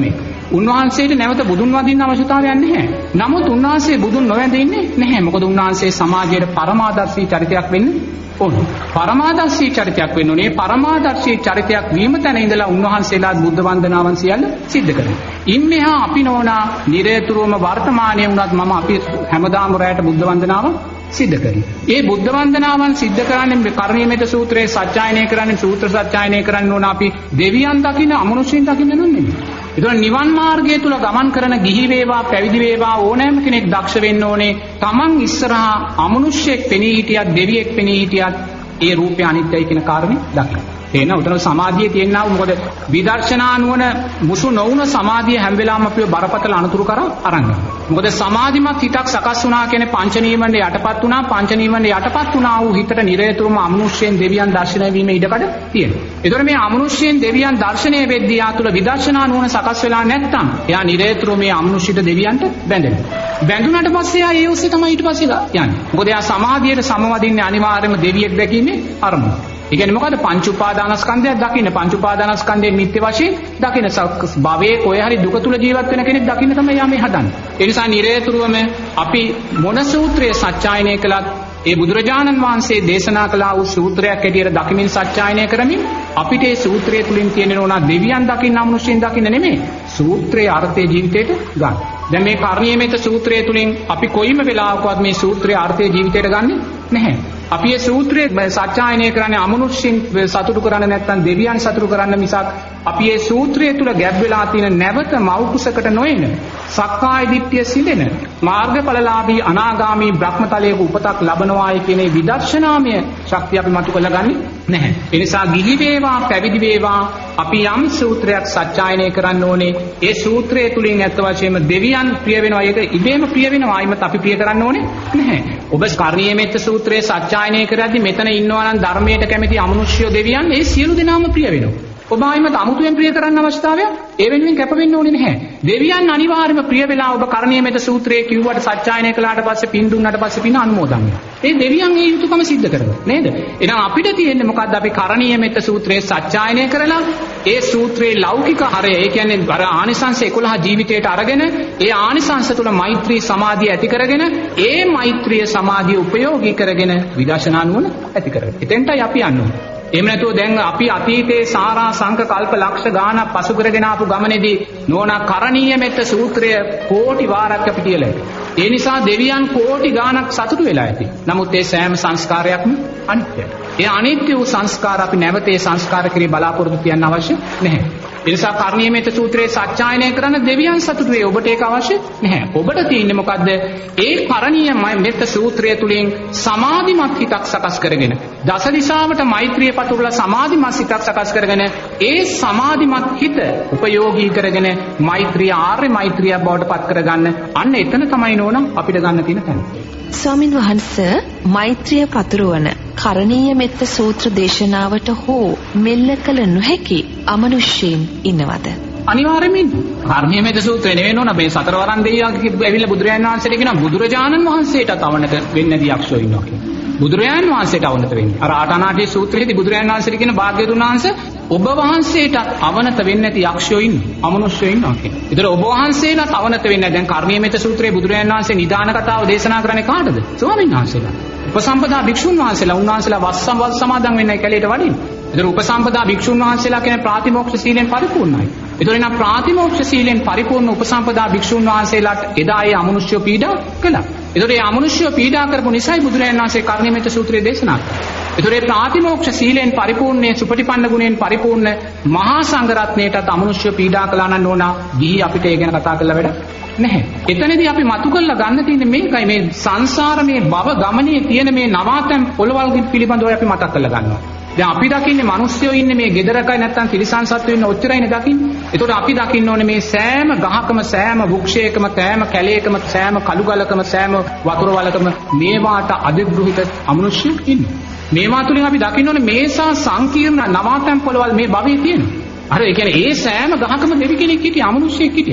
උන්වහන්සේට නැවත බුදුන් වදින්න අවශ්‍යතාවයක් නැහැ. නමුත් උන්වහන්සේ බුදුන් නොවැඳින්නේ නැහැ. මොකද උන්වහන්සේ සමාජයේ පරමාදර්ශී චරිතයක් වෙන්න ඕන. පරමාදර්ශී චරිතයක් වෙන්න ඕනේ. පරමාදර්ශී චරිතයක් වීම තැන ඉඳලා උන්වහන්සේලා බුද්ධ වන්දනාවන් සියල්ල සිද්ධ කරනවා. ඉන්නෙහා අපි නෝනා නිරේතුරුවම වර්තමානයේ වුණත් මම අපි හැමදාම රැයට බුද්ධ වන්දනාව සිද්ධ කරනවා. ඒ බුද්ධ වන්දනාවන් සිද්ධ කරන්නේ කර්ණීයමෙත සූත්‍රයේ සත්‍යයනය කරන්නේ සූත්‍ර සත්‍යයනය කරන්න ඕන අපි දෙවියන් දකින්න අමනුෂ්‍යයන් දකින්න නෙමෙයි. ඒතකොට නිවන් මාර්ගය තුල ගමන් කරන ගිහි වේවා පැවිදි වේවා ඕනෑම කෙනෙක් දක්ෂ වෙන්න ඕනේ. Taman ඉස්සරහා අමනුෂ්‍යෙක් පෙනී හිටියත් දෙවියෙක් පෙනී හිටියත් ඒ රූපය අනිත්‍යයි කියන කාරණේ දකින්න. එන උතන සමාධියේ තියෙනා මොකද විදර්ශනා නුවණ මුසු නොවුන සමාධිය හැම වෙලාවම අපිව බරපතල අනුතුරු කරා අරන් යනවා. මොකද සමාධිමත් හිතක් සකස් වුණා කියන්නේ පංච නීවරණ යටපත් වුණා. පංච නීවරණ යටපත් වුණා වූ හිතට නිරේතුරුම අමනුෂ්‍යයෙන් දෙවියන් දර්ශනය වීමේ ඉඩකඩ තියෙනවා. ඒතර මේ අමනුෂ්‍යයෙන් දෙවියන් දර්ශනය වෙද්දී ආ තුල විදර්ශනා නුවණ සකස් වෙලා නැත්නම් එයා නිරේතුරුම මේ අමනුෂ්‍යිත දෙවියන්ට බැඳෙනවා. බැඳුනට පස්සේ එයා ඒ ඔස්සේ තමයි ඊට පස්සේ යන්නේ. මොකද එයා සමාධියට සමවදින්නේ අනිවාර්යයෙන්ම දෙවියෙක් දැකීමේ අරමුණ. ඒ කියන්නේ මොකද පංච උපාදානස්කන්ධයක් දකින්න පංච උපාදානස්කන්ධයේ නිත්‍ය වශයෙන් දකින්න භවයේ කොහේ හරි දුක තුල ජීවත් වෙන කෙනෙක් දකින්න තමයි යා මේ හදන්නේ. ඒ නිසා නිරේතුරුවම අපි මොන සූත්‍රයේ සත්‍යයනය කළත් ඒ බුදුරජාණන් වහන්සේ දේශනා කළා වූ සූත්‍රයක් ඇටියට දකිමින් සත්‍යයනය කරමින් අපිට ඒ සූත්‍රය තුලින් තියෙන ඕනා දෙවියන් දකින්න අමනුෂ්‍යයන් දකින්න නෙමෙයි සූත්‍රයේ අර්ථය ජීවිතයට ගන්න. දැන් මේ කර්ණීයමෙත සූත්‍රය තුලින් අපි කොයිම වෙලාවකවත් මේ සූත්‍රයේ අර්ථය ජීවිතයට ගන්නෙ නැහැ. අපි මේ සූත්‍රයේ සත්‍යයනය කරන්නේ අමනුෂ්‍යයන් සතුටු කරන්න නැත්නම් දෙවියන් සතුටු කරන්න මිසක් අපි මේ සූත්‍රය තුල ගැබ් වෙලා තියෙන නැවත මෞකුසකට නොයන සක්කාය දිට්ඨිය සිඳෙන මාර්ගඵලලාභී අනාගාමී බ්‍රහ්මතලයක උපතක් ලබනවායි කියන විදර්ශනාමය ශක්තිය අපි මතු කරගන්නේ නැහැ. ඒ නිසා ගිහි වේවා පැවිදි වේවා අපි යම් සූත්‍රයක් සත්‍යයනය කරන්න ඕනේ. ඒ සූත්‍රය තුලින් ඇත්ත වශයෙන්ම දෙවියන් ප්‍රිය වෙනවා. ඒක ඉබේම ප්‍රිය වෙනවා. ආයිමත් අපි ප්‍රිය කරන්න ඕනේ නැහැ. ඔබ කර්ණීයමෙත් සූත්‍රයේ සත්‍යයනය කරද්දී මෙතන ඉන්නවා නම් ධර්මයට කැමති අමනුෂ්‍ය දෙවියන් ඒ සියලු දෙනාම ප්‍රිය වෙනවා. ඔබ ආයිමත් අමුතුවෙන් ප්‍රිය කරන්න අවශ්‍යතාවයක් ඒ වෙනුවෙන් කැප වෙන්න ඕනේ නැහැ. දෙවියන් අනිවාර්යයෙන්ම ප්‍රිය වෙලා ඔබ කර්ණීයමෙත සූත්‍රයේ කිව්වට සත්‍යයනය කළාට පස්සේ පින් දුන්නාට පස්සේ පින අනුමෝදන් වෙනවා. ඒ දෙවියන් ඒ යුතුයකම සිද්ධ කරනවා නේද? එහෙනම් අපිට තියෙන්නේ මොකද්ද? අපි කර්ණීයමෙත සූත්‍රයේ සත්‍යයනය කරලා ඒ සූත්‍රයේ ලෞකික හරය ඒ කියන්නේ අර ආනිසංස 11 ජීවිතයට අරගෙන ඒ ආනිසංස තුල මෛත්‍රී සමාධිය ඇති කරගෙන ඒ මෛත්‍රිය සමාධිය උපයෝගී කරගෙන විදර්ශනා නුවණ ඇති කරගන්න. එතෙන්ටයි අපි යන්නේ. එහෙම නැතුව දැන් අපි අතීතයේ සාරා සංක කල්ප ලක්ෂ ගාණක් පසු කරගෙන ආපු ගමනේදී නෝනා කරණීයමෙත් සූත්‍රය කෝටි වාරක් අපි කියලා. ඒ නිසා දෙවියන් කෝටි ගාණක් සතුටු වෙලා ඇති. නමුත් ඒ සෑම සංස්කාරයක්ම අනිත්‍යයි. ඒ අනිත්‍ය වූ සංස්කාර අපි නැවත ඒ සංස්කාර කෙරේ බලාපොරොත්තු තියන්න අවශ්‍ය නැහැ. ඒ නිසා කර්ණීයමෙත් සූත්‍රයේ සත්‍යයනය කරන දෙවියන් සතුටු වේ. ඔබට ඒක අවශ්‍ය නැහැ. ඔබට තියෙන්නේ මොකද්ද? ඒ කරණීයමෙත් සූත්‍රය තුලින් සමාධිමත් හිතක් සකස් කරගෙන දස දිශාවට මෛත්‍රිය පතුරලා සමාධිමත් හිතක් සකස් කරගෙන ඒ සමාධිමත් හිත උපයෝගී කරගෙන මෛත්‍රිය ආර්ය මෛත්‍රිය බවට පත් කරගන්න. අන්න එතන තමයි නෝනම් අපිට ගන්න තියෙන තැන. ස්වාමින් වහන්සේ මෛත්‍රිය පතුරවන කරණීයමෙත් සූත්‍ර දේශනාවට හෝ මෙල්ල කළ නොහැකි අමනුෂ්‍යයන් ඉන්නවද? අනිවාර්යයෙන්ම කර්ණීයමෙත් සූත්‍රය නෙවෙයි නෝනා මේ සතරවරන් දෙවියන්ගේ ඇවිල්ලා බුදුරජාණන් වහන්සේට කියනවා බුදුරජාණන් වහන්සේට අවනත වෙන්නේ නැති යක්ෂයෝ ඉන්නවා කියලා. බුදුරජාණන් වහන්සේට අවනත වෙන්නේ. අර ආටානාටි සූත්‍රයේදී බුදුරජාණන් වහන්සේට කියන භාග්‍යවතුන් වහන්සේ ඔබ වහන්සේට අවනත වෙන්නේ නැති යක්ෂයෝ ඉන්නවා. අමනුෂ්‍යයෝ ඉන්නවා කියලා. ඒතර ඔබ වහන්සේලාට අවනත වෙන්නේ නැහැ. දැන් කර්ණීයමෙත් සූත්‍රයේ බුදුරජාණන් වහන්සේ නිදාන කතාව දේශනා කරන්නේ කාටද? ස්වාමීන් වහන්සේලා. උපසම්පදා භික්ෂුන් වහන්සේලා උන්වහන්සේලා වස් සමාදන් වෙන්නයි කැලේට වඩින්නේ. ඒතර උපසම්පදා භික්ෂුන් වහන්සේලා කියන්නේ ප්‍රාතිමෝක්ෂ සීලෙන් පරිපූර්ණයි. ඒතර එන ප්‍රාතිමෝක්ෂ සීලෙන් පරිපූර්ණ උපසම්පදා භික්ෂුන් වහන්සේලාට එදා ඒ අමනුෂ්‍ය පීඩා කළා. ඒතර මේ අමනුෂ්‍ය පීඩා කරපු නිසායි බුදුරජාණන් වහන්සේ කර්ණීයමෙත් සූත්‍රය දේශනා කළා. ඒතර මේ ප්‍රාතිමෝක්ෂ සීලෙන් පරිපූර්ණයේ සුපටිපන්න ගුණයෙන් පරිපූර්ණ මහා සංඝරත්නයටත් අමනුෂ්‍ය පීඩා කළා නම් ඕනා ගිහි අපිට ඒ ගැන කතා කරලා වැඩ නැහැ. එතනදී අපි මතු කරලා ගන්න තියෙන්නේ මේකයි මේ සංසාරමේ භව ගමනේ තියෙන මේ නවාතැන් පොළවල් පිළිබඳව අපි මතක් කරලා ගන්නවා. දැන් අපි දකින්නේ මිනිස්සුયો ඉන්නේ මේ ගෙදරකයි නැත්නම් තිරිසන් සත්ත්වෝ ඉන්න ඔච්චරයිනේ දකින්නේ. ඒතකොට අපි දකින්න ඕනේ මේ සෑම ගහකම සෑම වෘක්ෂයකම සෑම කැලයකම සෑම කළු ගලකම සෑම වතුර වලකම මේවාට අධිග්‍රහිත අමනුෂ්‍ය ඉන්නවා. මේවා තුලින් අපි දකින්න ඕනේ මේසා සංකීර්ණ නවාතැන් පොළවල් මේ භවයේ තියෙනවා. අර ඒ කියන්නේ ඒ සෑම ගහකම දෙවි කෙනෙක් හිටිය අමනුෂ්‍යෙක් හිටියා.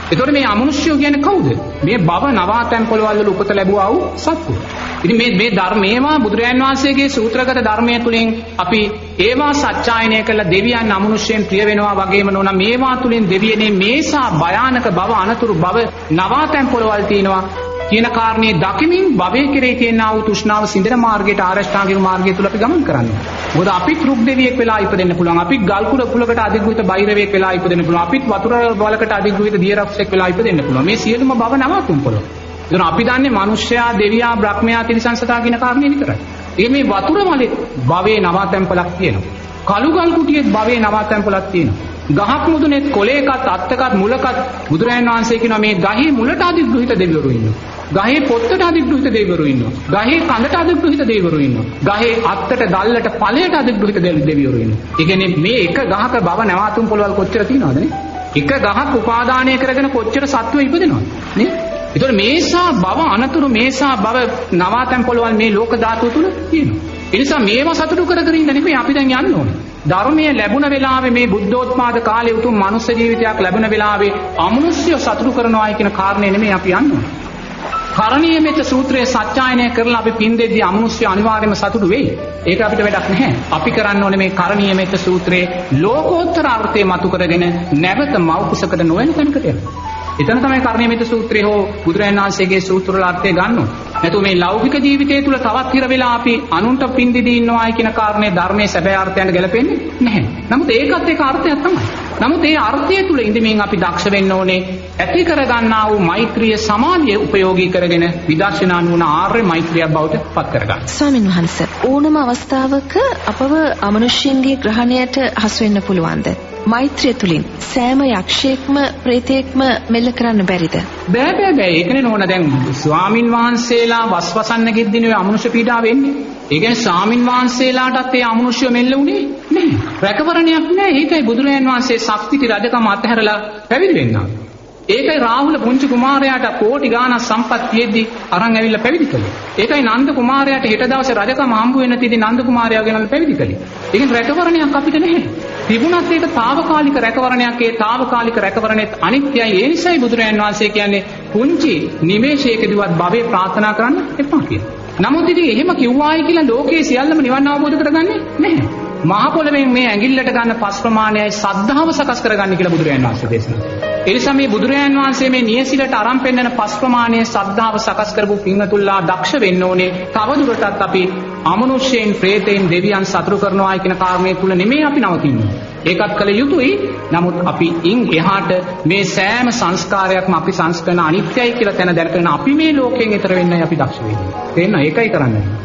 එතකොට මේ අමනුෂ්‍යෝ කියන්නේ කවුද? මේ භව නවාතැන් පොළවල් වල උපත ලැබුවා වූ සත්තු. ඉතින් මේ ධර්මේවා බුදුරයන් වහන්සේගේ සූත්‍රගත ධර්මයේ තුලින් අපි ඒවා සත්‍යයනය කළ දෙවියන් අමනුෂ්‍යයන් ප්‍රිය වෙනවා වගේම නෝනා මේවා තුලින් දෙවියනේ මේසා භයානක භව අනතුරු භව නවාතැන් පොළවල් තියෙනවා කියන කාරණේ දකිමින් භවයේ කෙරේ තියෙනා වූ තෘෂ්ණාව සිඳන මාර්ගයට ආරෂ්ඨාංගික මාර්ගය තුල අපි ගමන් කරන්නේ. මොකද අපිත් රුක් දෙවියෙක් වෙලා ඉපදෙන්න පුළුවන්. අපිත් ගල් කුලකට අධිග්‍රහිත බයිරවෙක් වෙලා ඉපදෙන්න පුළුවන්. අපිත් වතුර වලකට අධිග්‍රහිත දියරක්ෂෙක් වෙලා ඉපදෙන්න පුළුවන්. මේ සියලුම භව නවාතුම් පොළොව. එතන අපි දන්නේ මිනිස්යා, දෙවියා, බ්‍රහ්මයා, තිරිසන්සතා කියන කාරණේ විතරයි. මේ වතුර වලේ භවයේ නවාතැන්පලක් තියෙනවා. කළු ගල් කුටියේ භවයේ නවාතැන්පලක් තියෙනවා. ගහක් මුදුනේත් කොළයකත් අත්තකත් මුලකත් බුදුරජාණන් වහන්සේ කියනවා මේ ගහේ මුලට අධිග්‍රහිත දෙවිවරු ඉන්නවා. ගහේ පොත්තට අධිග්‍රහිත දෙවිවරු ඉන්නවා. ගහේ කඳට අධිග්‍රහිත දෙවිවරු ඉන්නවා. ගහේ අත්තට දැල්ලට ඵලයට අධිග්‍රහිත දෙවිවරු ඉන්නවා. ඒ කියන්නේ මේ එක ගහක භව නවාතුම් පොළවල් කොච්චර තියෙනවද නේ? එක ගහක් උපාදානය කරගෙන කොච්චර සත්ව ඉපදෙනවද නේ? ඒතකොට මේසා භව අනතුරු මේසා භව නවාතැන් පොළවල් මේ ලෝක ධාතුව තුල තියෙනවා. ඒ නිසා මේවා සතුටු කර කර ඉන්න නෙමෙයි අපි දැන් යන්න ඕනේ. ධර්මයේ ලැබුණ වෙලාවේ මේ බුද්ධෝත්පාද කාලයේ උතුම් මනුස්ස ජීවිතයක් ලැබුණ වෙලාවේ අමනුෂ්‍ය සතුටු කරනවායි කියන කාරණේ නෙමෙයි අපි යන්න ඕනේ. කරණීය මෙත්ත සූත්‍රයේ සත්‍යයනය කරලා අපි පින් දෙද්දී අමනුෂ්‍ය අනිවාර්යයෙන්ම සතුටු වෙයි. ඒක අපිට වැඩක් නැහැ. අපි කරන්න ඕනේ මේ කරණීය මෙත්ත සූත්‍රයේ ලෝකෝත්තර අර්ථය මතු කරගෙන නැවත මෞකුසකට නොවන තැනකට යන්න. එතන තමයි කරණීය මෙත්ත සූත්‍රයේ හෝ බුදුරජාණන් වහන්සේගේ සූත්‍ර වල අර්ථය ගන්න ඕනේ. නැතුව මේ ලෞකික ජීවිතය තුළ තවත් හිර වෙලා අපි අනුන්ට පින් දෙදී ඉන්නවායි කියන කාරණේ ධර්මයේ සැබෑ අර්ථයන්ට ගැලපෙන්නේ නැහැ. නමුත් ඒකත් එක අර්ථයක් තමයි. නමුත් ඒ අර්ථය තුළ ඉඳමින් අපි දක්ෂ වෙන්න ඕනේ ඇති කරගන්නා වූ මෛත්‍රිය සමාධිය උපයෝගී කරගෙන විදර්ශනා නුවණ ආර්ය මෛත්‍රියක් බවට පත් කරගන්න. ස්වාමීන් වහන්සේ ඕනම අවස්ථාවක අපව අමනුෂ්‍යයන්ගේ ග්‍රහණයට හසු වෙන්න පුළුවන්ද? මෛත්‍රිය තුලින් සෑම යක්ෂයෙක්ම ප්‍රේතයෙක්ම මෙල්ල කරන්න බැරිද? බෑ. ඒකනේ නෝන දැන් ස්වාමින් වහන්සේලා වස්වසන්න ගෙද්දිනේ ඔය අමනුෂ්‍ය පීඩාව වෙන්නේ. ඒ කියන්නේ ස්වාමින් වහන්සේලාටත් ඒ අමනුෂ්‍ය මෙල්ල උනේ නැහැ. රැකවරණයක් නැහැ. ඒකයි බුදුරජාන් වහන්සේ ශක්තිති රජකම අත්හැරලා පැවිදි වෙන්නා. ඒකයි රාහුල පුංචි කුමාරයාට කෝටි ගාණක් සම්පත් තියෙද්දි අරන් ඇවිල්ලා පැවිදි කළේ. ඒකයි නන්ද කුමාරයාට හෙට දවසේ රජකම හම්බ වෙන්න තියදී නන්ද කුමාරයාව ගෙනල්ලා පැවිදි කළේ. ඒකෙන් රැකවරණයක් අපිට නැහැ. තිබුණත් ඒක తాවකාලික රැකවරණයක්. ඒ తాවකාලික රැකවරණෙත් අනිත්‍යයි. ඒ නිසායි බුදුරජාණන් වහන්සේ කියන්නේ පුංචි නිමේෂයකදීවත් භවයේ ප්‍රාර්ථනා කරන්න එපා කියලා. නමුත් ඉතින් එහෙම කිව්වායි කියලා ලෝකයේ සියල්ලම නිවන් අවබෝධ කරගන්නේ නැහැ. මහ පොළවෙන් මේ ඇඟිල්ලට ගන්න පස් ප්‍රමාණයයි සද්ධාව සකස් කරගන්න කියලා බුදුරජාණන් වහන්සේ දේශනා කළා. ඒ නිසා මේ බුදුරජාණන් වහන්සේ මේ නියසිලට අරන් පෙන්නන පස් ප්‍රමාණයේ සද්ධාව සකස් කරපු පින්වතුන්ලා දක්ෂ වෙන්න ඕනේ. තවදුරටත් අපි අමනුෂ්‍යයන්, ප්‍රේතයන්, දෙවියන් සතුරු කරනවායි කියන කාරණේ තුල නෙමෙයි අපි නවතින්නේ. ඒකත් කළ යුතුයි. නමුත් අපි ඉන් එහාට මේ සෑම සංස්කාරයක්ම අපි සංස්කරණ අනිත්‍යයි කියලා තැන දැනගෙන අපි මේ ලෝකයෙන් ඈතර වෙන්නයි අපි දක්ෂ වෙන්නේ. තේන්න ඒකයි කරන්නේ.